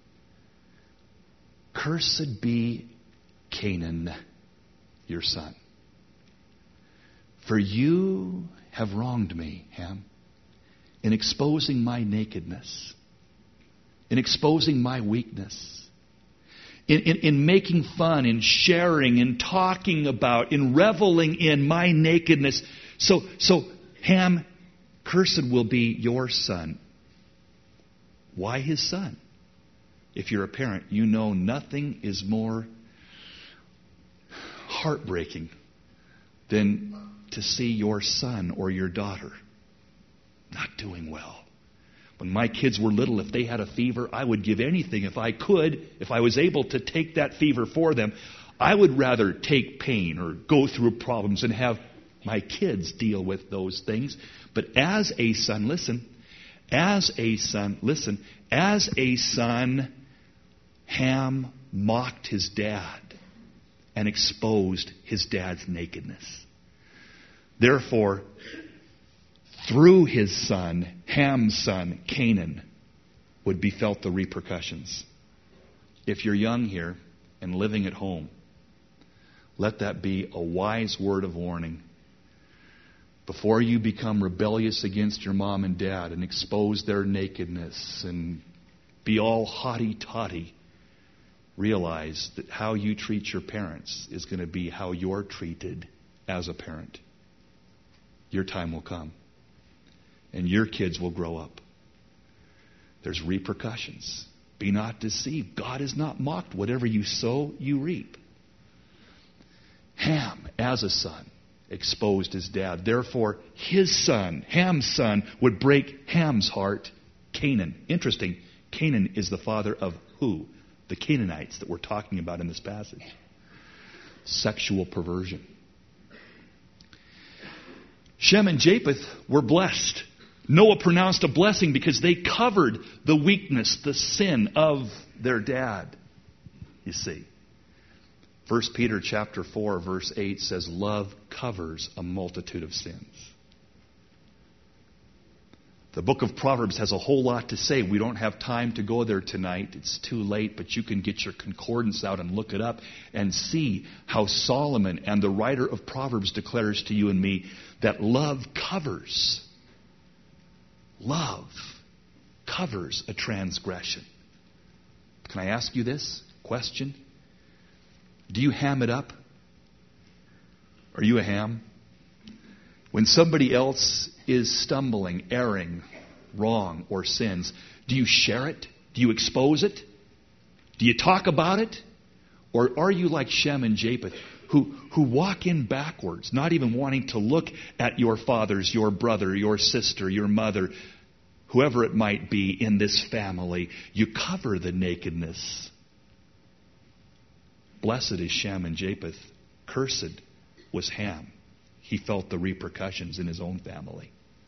cursed be Canaan, your son. For you have wronged me, Ham, in exposing my nakedness, in exposing my weakness. In, in, in making fun, in sharing, in talking about, in reveling in my nakedness. So, so Ham, cursed will be your son. Why his son? If you're a parent, you know nothing is more heartbreaking than to see your son or your daughter not doing well. When my kids were little, if they had a fever, I would give anything if I could, if I was able to take that fever for them. I would rather take pain or go through problems and have my kids deal with those things. But as a son, listen, as a son, listen, as a son, Ham mocked his dad and exposed his dad's nakedness. Therefore, through his son, Ham's son, Canaan, would be felt the repercussions. If you're young here and living at home, let that be a wise word of warning. Before you become rebellious against your mom and dad and expose their nakedness and be all haughty-taughty, realize that how you treat your parents is going to be how you're treated as a parent. Your time will come. And your kids will grow up. There's repercussions. Be not deceived. God is not mocked. Whatever you sow, you reap. Ham, as a son, exposed his dad. Therefore, his son, Ham's son, would break Ham's heart, Canaan. Interesting. Canaan is the father of who? The Canaanites that we're talking about in this passage. Sexual perversion. Shem and Japheth were blessed. Noah pronounced a blessing because they covered the weakness, the sin of their dad. You see. First Peter chapter four, verse eight says, love covers a multitude of sins. The book of Proverbs has a whole lot to say. We don't have time to go there tonight. It's too late, but you can get your concordance out and look it up and see how Solomon and the writer of Proverbs declares to you and me that love covers. Love covers a transgression. Can I ask you this question? Do you ham it up? Are you a ham? When somebody else is stumbling, erring, wrong, or sins, do you share it? Do you expose it? Do you talk about it? Or are you like Shem and Japheth, who, who walk in backwards, not even wanting to look at your fathers, your brother, your sister, your mother, whoever it might be in this family? You cover the nakedness. Blessed is Shem and Japheth. Cursed was Ham. He felt the repercussions in his own family.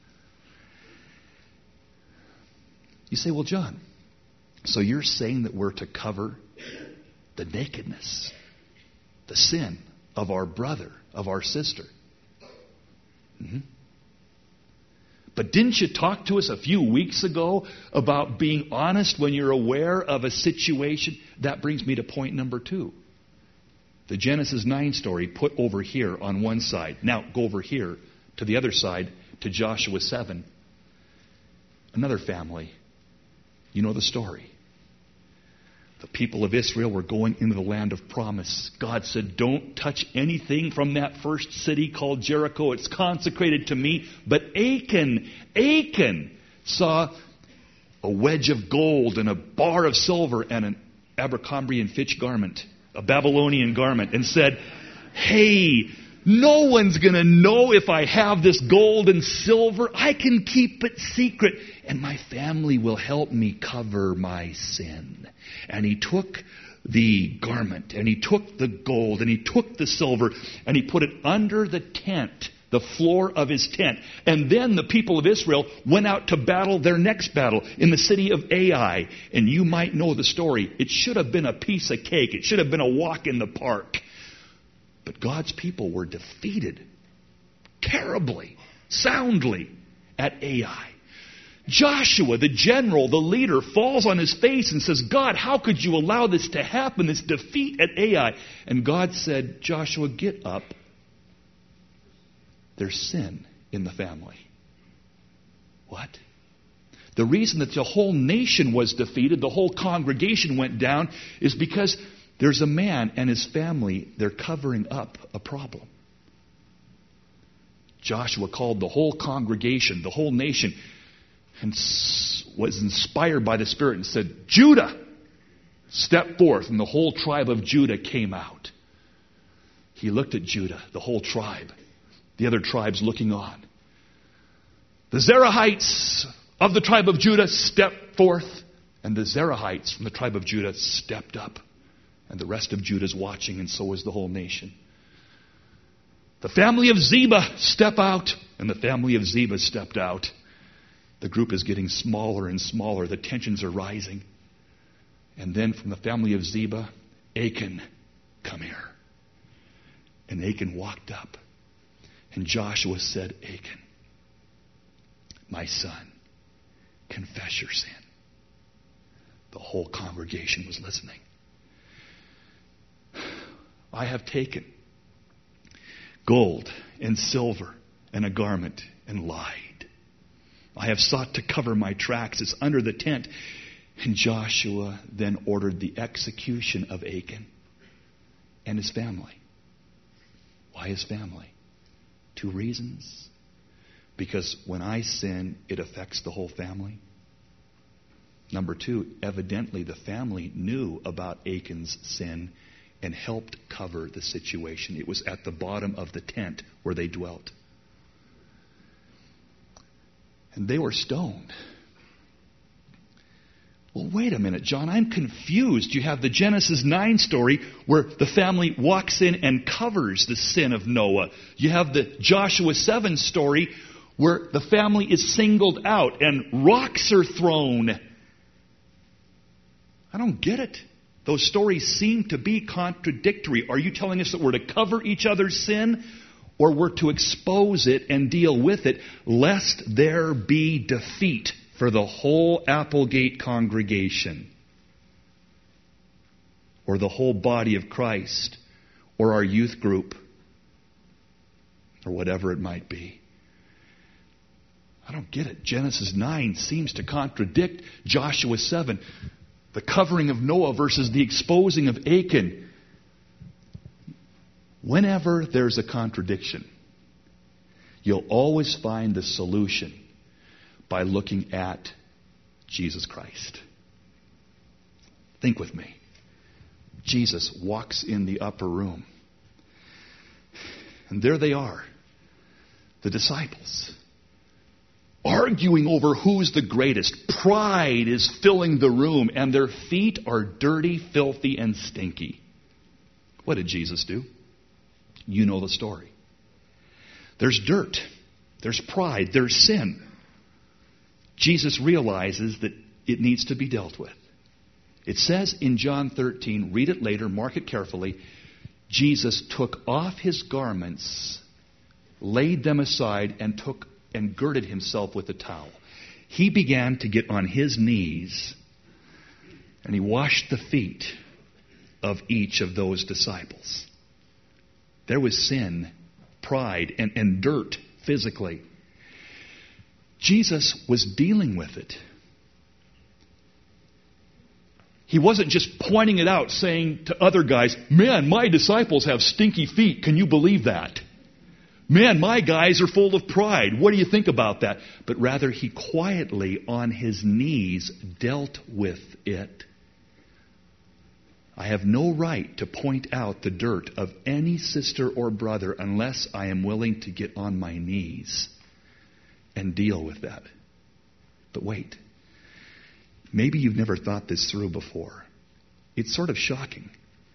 You say, well, John, so you're saying that we're to cover the nakedness, the sin of our brother, of our sister. Mm-hmm. But didn't you talk to us a few weeks ago about being honest when you're aware of a situation? That brings me to point number two. The Genesis nine story put over here on one side. Now go over here to the other side to Joshua seven. Another family. You know the story. The people of Israel were going into the land of promise. God said, don't touch anything from that first city called Jericho. It's consecrated to me. But Achan, Achan saw a wedge of gold and a bar of silver and an Abercrombie and Fitch garment, a Babylonian garment, and said, hey, no one's going to know if I have this gold and silver. I can keep it secret, and my family will help me cover my sin. And he took the garment, and he took the gold, and he took the silver, and he put it under the tent, the floor of his tent. And then the people of Israel went out to battle their next battle in the city of Ai. And you might know the story. It should have been a piece of cake. It should have been a walk in the park. But God's people were defeated terribly, soundly at Ai. Joshua, the general, the leader, falls on his face and says, God, how could you allow this to happen, this defeat at Ai? And God said, Joshua, get up. There's sin in the family. What? The reason that the whole nation was defeated, the whole congregation went down, is because there's a man and his family, they're covering up a problem. Joshua called the whole congregation, the whole nation, and was inspired by the Spirit and said, Judah, step forth. And the whole tribe of Judah came out. He looked at Judah, the whole tribe, the other tribes looking on. The Zerahites of the tribe of Judah stepped forth, and the Zerahites from the tribe of Judah stepped up. And the rest of Judah is watching, and so is the whole nation. The family of Ziba step out, and the family of Ziba stepped out. The group is getting smaller and smaller. The tensions are rising. And then from the family of Ziba, Achan, come here. And Achan walked up. And Joshua said, Achan, my son, confess your sin. The whole congregation was listening. I have taken gold and silver and a garment and lied. I have sought to cover my tracks. It's under the tent. And Joshua then ordered the execution of Achan and his family. Why his family? Two reasons. Because when I sin, it affects the whole family. Number two, evidently the family knew about Achan's sin and helped cover the situation. It was at the bottom of the tent where they dwelt. And they were stoned. Well, wait a minute, John, I'm confused. You have the Genesis nine story where the family walks in and covers the sin of Noah. You have the Joshua seven story where the family is singled out and rocks are thrown. I don't get it. Those stories seem to be contradictory. Are you telling us that we're to cover each other's sin, or we're to expose it and deal with it, lest there be defeat for the whole Applegate congregation, or the whole body of Christ, or our youth group, or whatever it might be? I don't get it. Genesis nine seems to contradict Joshua seven. The covering of Noah versus the exposing of Achan. Whenever there's a contradiction, you'll always find the solution by looking at Jesus Christ. Think with me. Jesus walks in the upper room. And there they are, the disciples, arguing over who's the greatest. Pride is filling the room, and their feet are dirty, filthy, and stinky. What did Jesus do? You know the story. There's dirt. There's pride. There's sin. Jesus realizes that it needs to be dealt with. It says in John thirteen, read it later, mark it carefully, Jesus took off his garments, laid them aside, and took and girded himself with a towel. He began to get on his knees and he washed the feet of each of those disciples. There was sin, pride, and, and dirt physically. Jesus was dealing with it. He wasn't just pointing it out, saying to other guys, man, my disciples have stinky feet. Can you believe that? Man, my guys are full of pride. What do you think about that? But rather, he quietly, on his knees, dealt with it. I have no right to point out the dirt of any sister or brother unless I am willing to get on my knees and deal with that. But wait. Maybe you've never thought this through before. It's sort of shocking.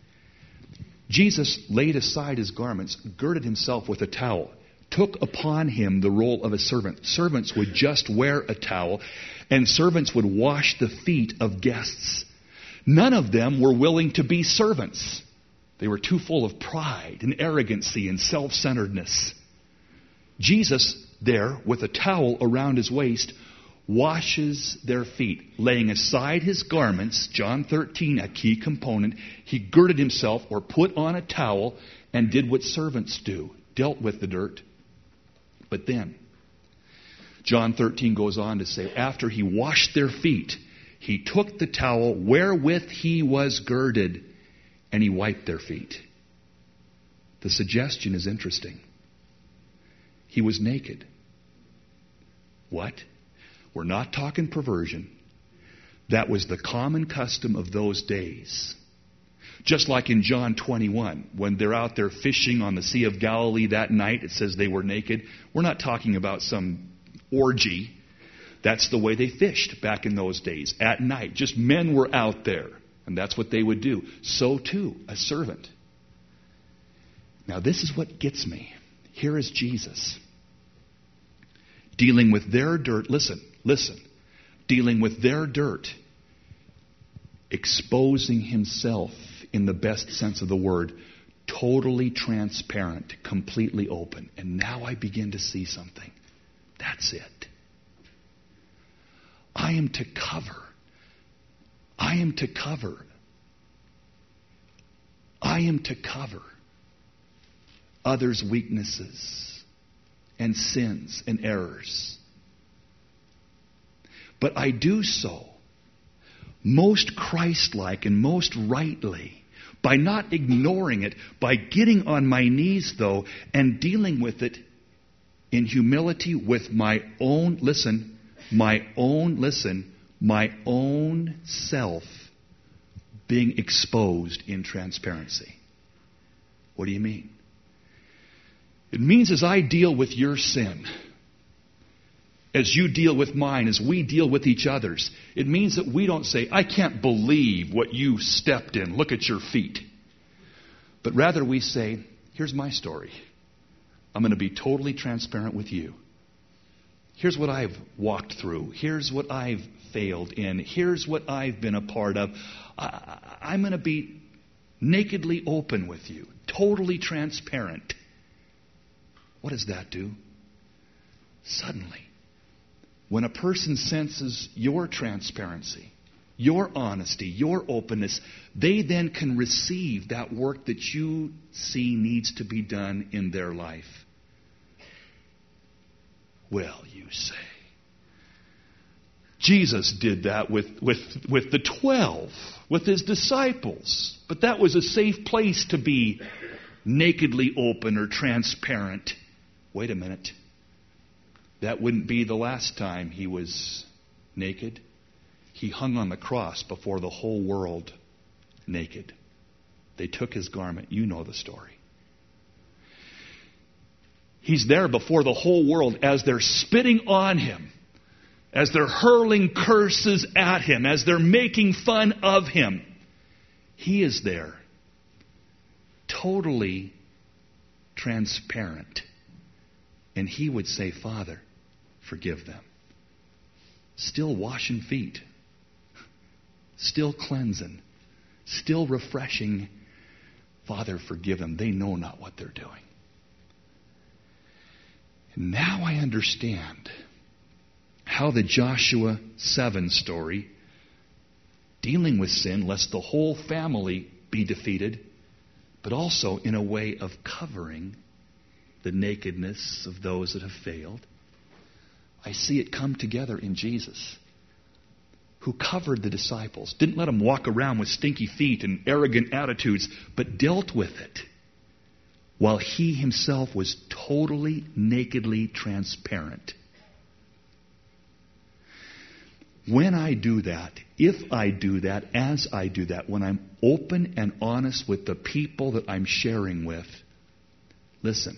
Jesus laid aside his garments, girded himself with a towel, took upon him the role of a servant. Servants would just wear a towel, and servants would wash the feet of guests. None of them were willing to be servants. They were too full of pride and arrogancy and self-centeredness. Jesus, there, with a towel around his waist, washes their feet, laying aside his garments. John thirteen, a key component. He girded himself or put on a towel and did what servants do, dealt with the dirt. But then, John thirteen goes on to say, after he washed their feet, he took the towel wherewith he was girded and he wiped their feet. The suggestion is interesting. He was naked. What? We're not talking perversion. That was the common custom of those days. Just like in John twenty-one, when they're out there fishing on the Sea of Galilee that night, it says they were naked. We're not talking about some orgy. That's the way they fished back in those days, at night. Just men were out there, and that's what they would do. So too, a servant. Now this is what gets me. Here is Jesus dealing with their dirt. Listen. Listen, dealing with their dirt, exposing himself in the best sense of the word, totally transparent, completely open. And now I begin to see something. That's it. I am to cover. I am to cover. I am to cover others' weaknesses and sins and errors. But I do so most Christ-like and most rightly by not ignoring it, by getting on my knees, though, and dealing with it in humility with my own, listen, my own, listen, my own self being exposed in transparency. What do you mean? It means as I deal with your sin, as you deal with mine, as we deal with each other's, it means that we don't say, I can't believe what you stepped in. Look at your feet. But rather we say, here's my story. I'm going to be totally transparent with you. Here's what I've walked through. Here's what I've failed in. Here's what I've been a part of. I, I'm going to be nakedly open with you. Totally transparent. What does that do? Suddenly, when a person senses your transparency, your honesty, your openness, they then can receive that work that you see needs to be done in their life. Well, you say. Jesus did that with, with, with the twelve, with his disciples. But that was a safe place to be nakedly open or transparent. Wait a minute. That wouldn't be the last time he was naked. He hung on the cross before the whole world naked. They took his garment. You know the story. He's there before the whole world as they're spitting on him, as they're hurling curses at him, as they're making fun of him. He is there, totally transparent. And he would say, Father, forgive them. Still washing feet. Still cleansing. Still refreshing. Father, forgive them. They know not what they're doing. And now I understand how the Joshua seven story, dealing with sin, lest the whole family be defeated, but also in a way of covering the nakedness of those that have failed. I see it come together in Jesus, who covered the disciples, didn't let them walk around with stinky feet and arrogant attitudes, but dealt with it, while he himself was totally, nakedly transparent. When I do that, if I do that, as I do that, when I'm open and honest with the people that I'm sharing with, listen,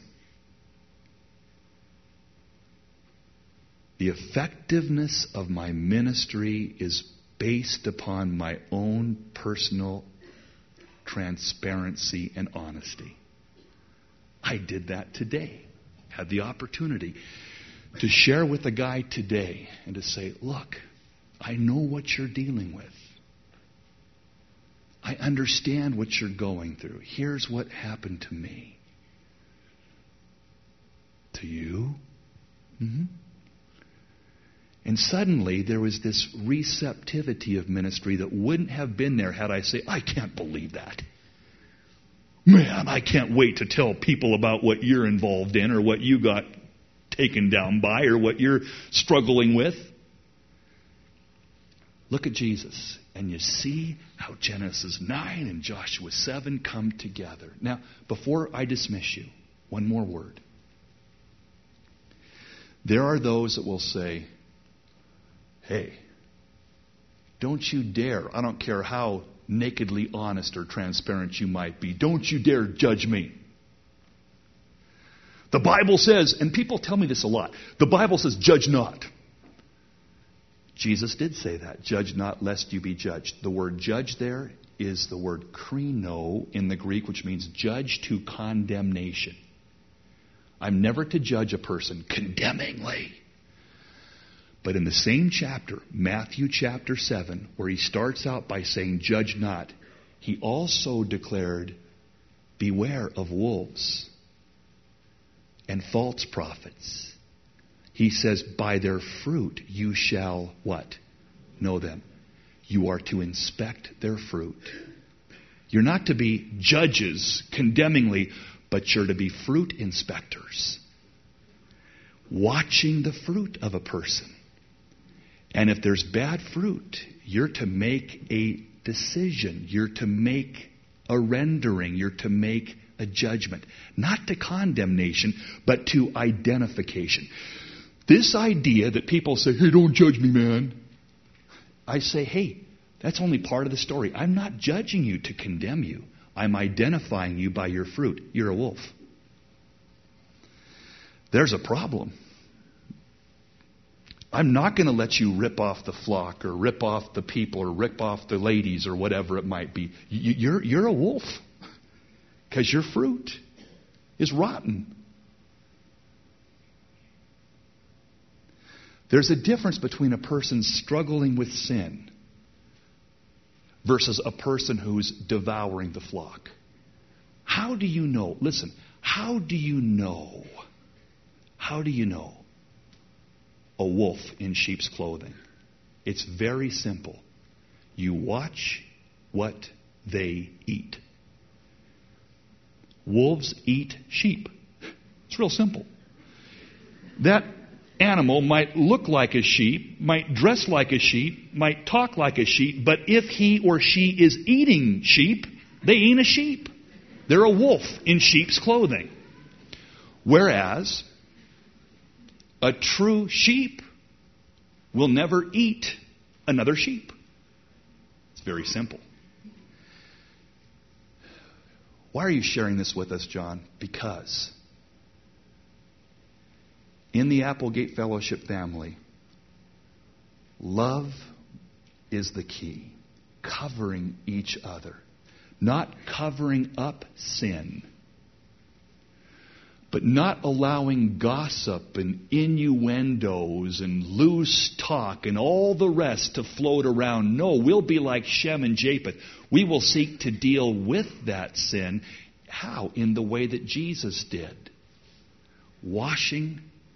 the effectiveness of my ministry is based upon my own personal transparency and honesty. I did that today. Had the opportunity to share with a guy today and to say, look, I know what you're dealing with. I understand what you're going through. Here's what happened to me. To you? Mm-hmm. And suddenly there was this receptivity of ministry that wouldn't have been there had I said, I can't believe that. Man, I can't wait to tell people about what you're involved in or what you got taken down by or what you're struggling with. Look at Jesus, and you see how Genesis nine and Joshua seven come together. Now, before I dismiss you, one more word. There are those that will say, hey, don't you dare, I don't care how nakedly honest or transparent you might be, don't you dare judge me. The Bible says, and people tell me this a lot, the Bible says, judge not. Jesus did say that, judge not lest you be judged. The word judge there is the word krino in the Greek, which means judge to condemnation. I'm never to judge a person condemningly. But in the same chapter, Matthew chapter seven, where he starts out by saying, judge not, he also declared, beware of wolves and false prophets. He says, by their fruit you shall what? Know them. You are to inspect their fruit. You're not to be judges condemningly, but you're to be fruit inspectors. Watching the fruit of a person. And if there's bad fruit, you're to make a decision. You're to make a rendering. You're to make a judgment. Not to condemnation, but to identification. This idea that people say, hey, don't judge me, man. I say, hey, that's only part of the story. I'm not judging you to condemn you. I'm identifying you by your fruit. You're a wolf. There's a problem. I'm not going to let you rip off the flock or rip off the people or rip off the ladies or whatever it might be. You're, you're a wolf because your fruit is rotten. There's a difference between a person struggling with sin versus a person who's devouring the flock. How do you know? Listen, how do you know? How do you know a wolf in sheep's clothing? It's very simple. You watch what they eat. Wolves eat sheep. It's real simple. That animal might look like a sheep, might dress like a sheep, might talk like a sheep, but if he or she is eating sheep, they ain't a sheep. They're a wolf in sheep's clothing. Whereas a true sheep will never eat another sheep. It's very simple. Why are you sharing this with us, John? Because in the Applegate Fellowship family, love is the key. Covering each other. Not covering up sin. But not allowing gossip and innuendos and loose talk and all the rest to float around. No, we'll be like Shem and Japheth. We will seek to deal with that sin. How? In the way that Jesus did. Washing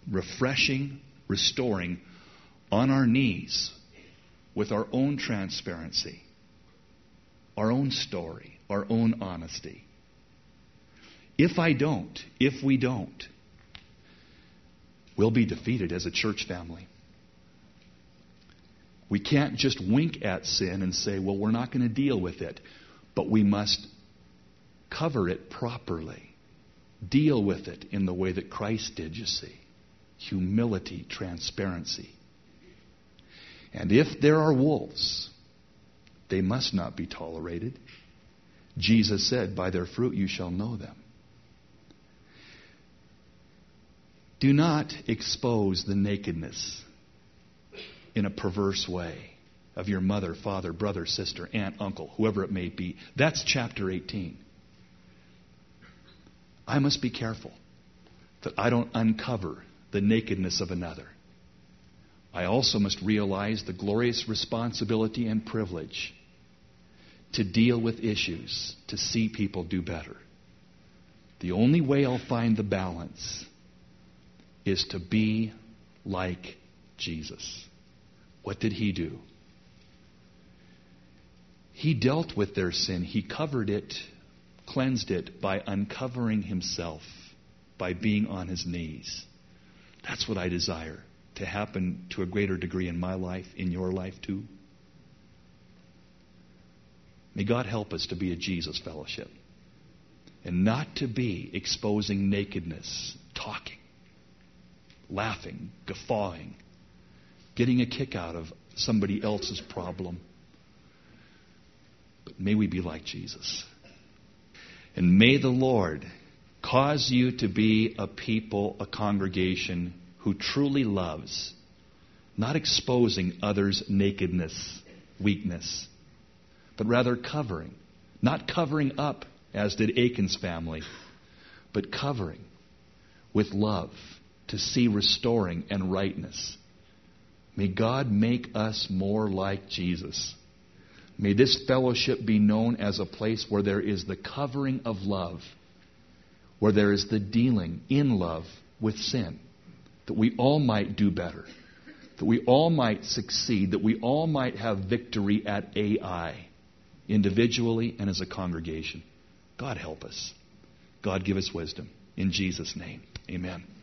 refreshing, restoring on our knees with our own transparency, our own story, our own honesty. If I don't, if we don't, we'll be defeated as a church family. We can't just wink at sin and say, well, we're not going to deal with it. But we must cover it properly. Deal with it in the way that Christ did, you see. Humility, transparency. And if there are wolves, they must not be tolerated. Jesus said, by their fruit you shall know them. Do not expose the nakedness in a perverse way of your mother, father, brother, sister, aunt, uncle, whoever it may be. That's chapter eighteen. I must be careful that I don't uncover the nakedness of another. I also must realize the glorious responsibility and privilege to deal with issues, to see people do better. The only way I'll find the balance is to be like Jesus. What did he do? He dealt with their sin. He covered it, cleansed it by uncovering himself, by being on his knees. That's what I desire to happen to a greater degree in my life, in your life too. May God help us to be a Jesus fellowship and not to be exposing nakedness, talking, laughing, guffawing, getting a kick out of somebody else's problem. But may we be like Jesus. And may the Lord cause you to be a people, a congregation who truly loves, not exposing others' nakedness, weakness, but rather covering. Not covering up, as did Achan's family, but covering with love to see restoring and rightness. May God make us more like Jesus. May this fellowship be known as a place where there is the covering of love, where there is the dealing in love with sin, that we all might do better, that we all might succeed, that we all might have victory at A I, individually and as a congregation. God help us. God give us wisdom. In Jesus' name, amen.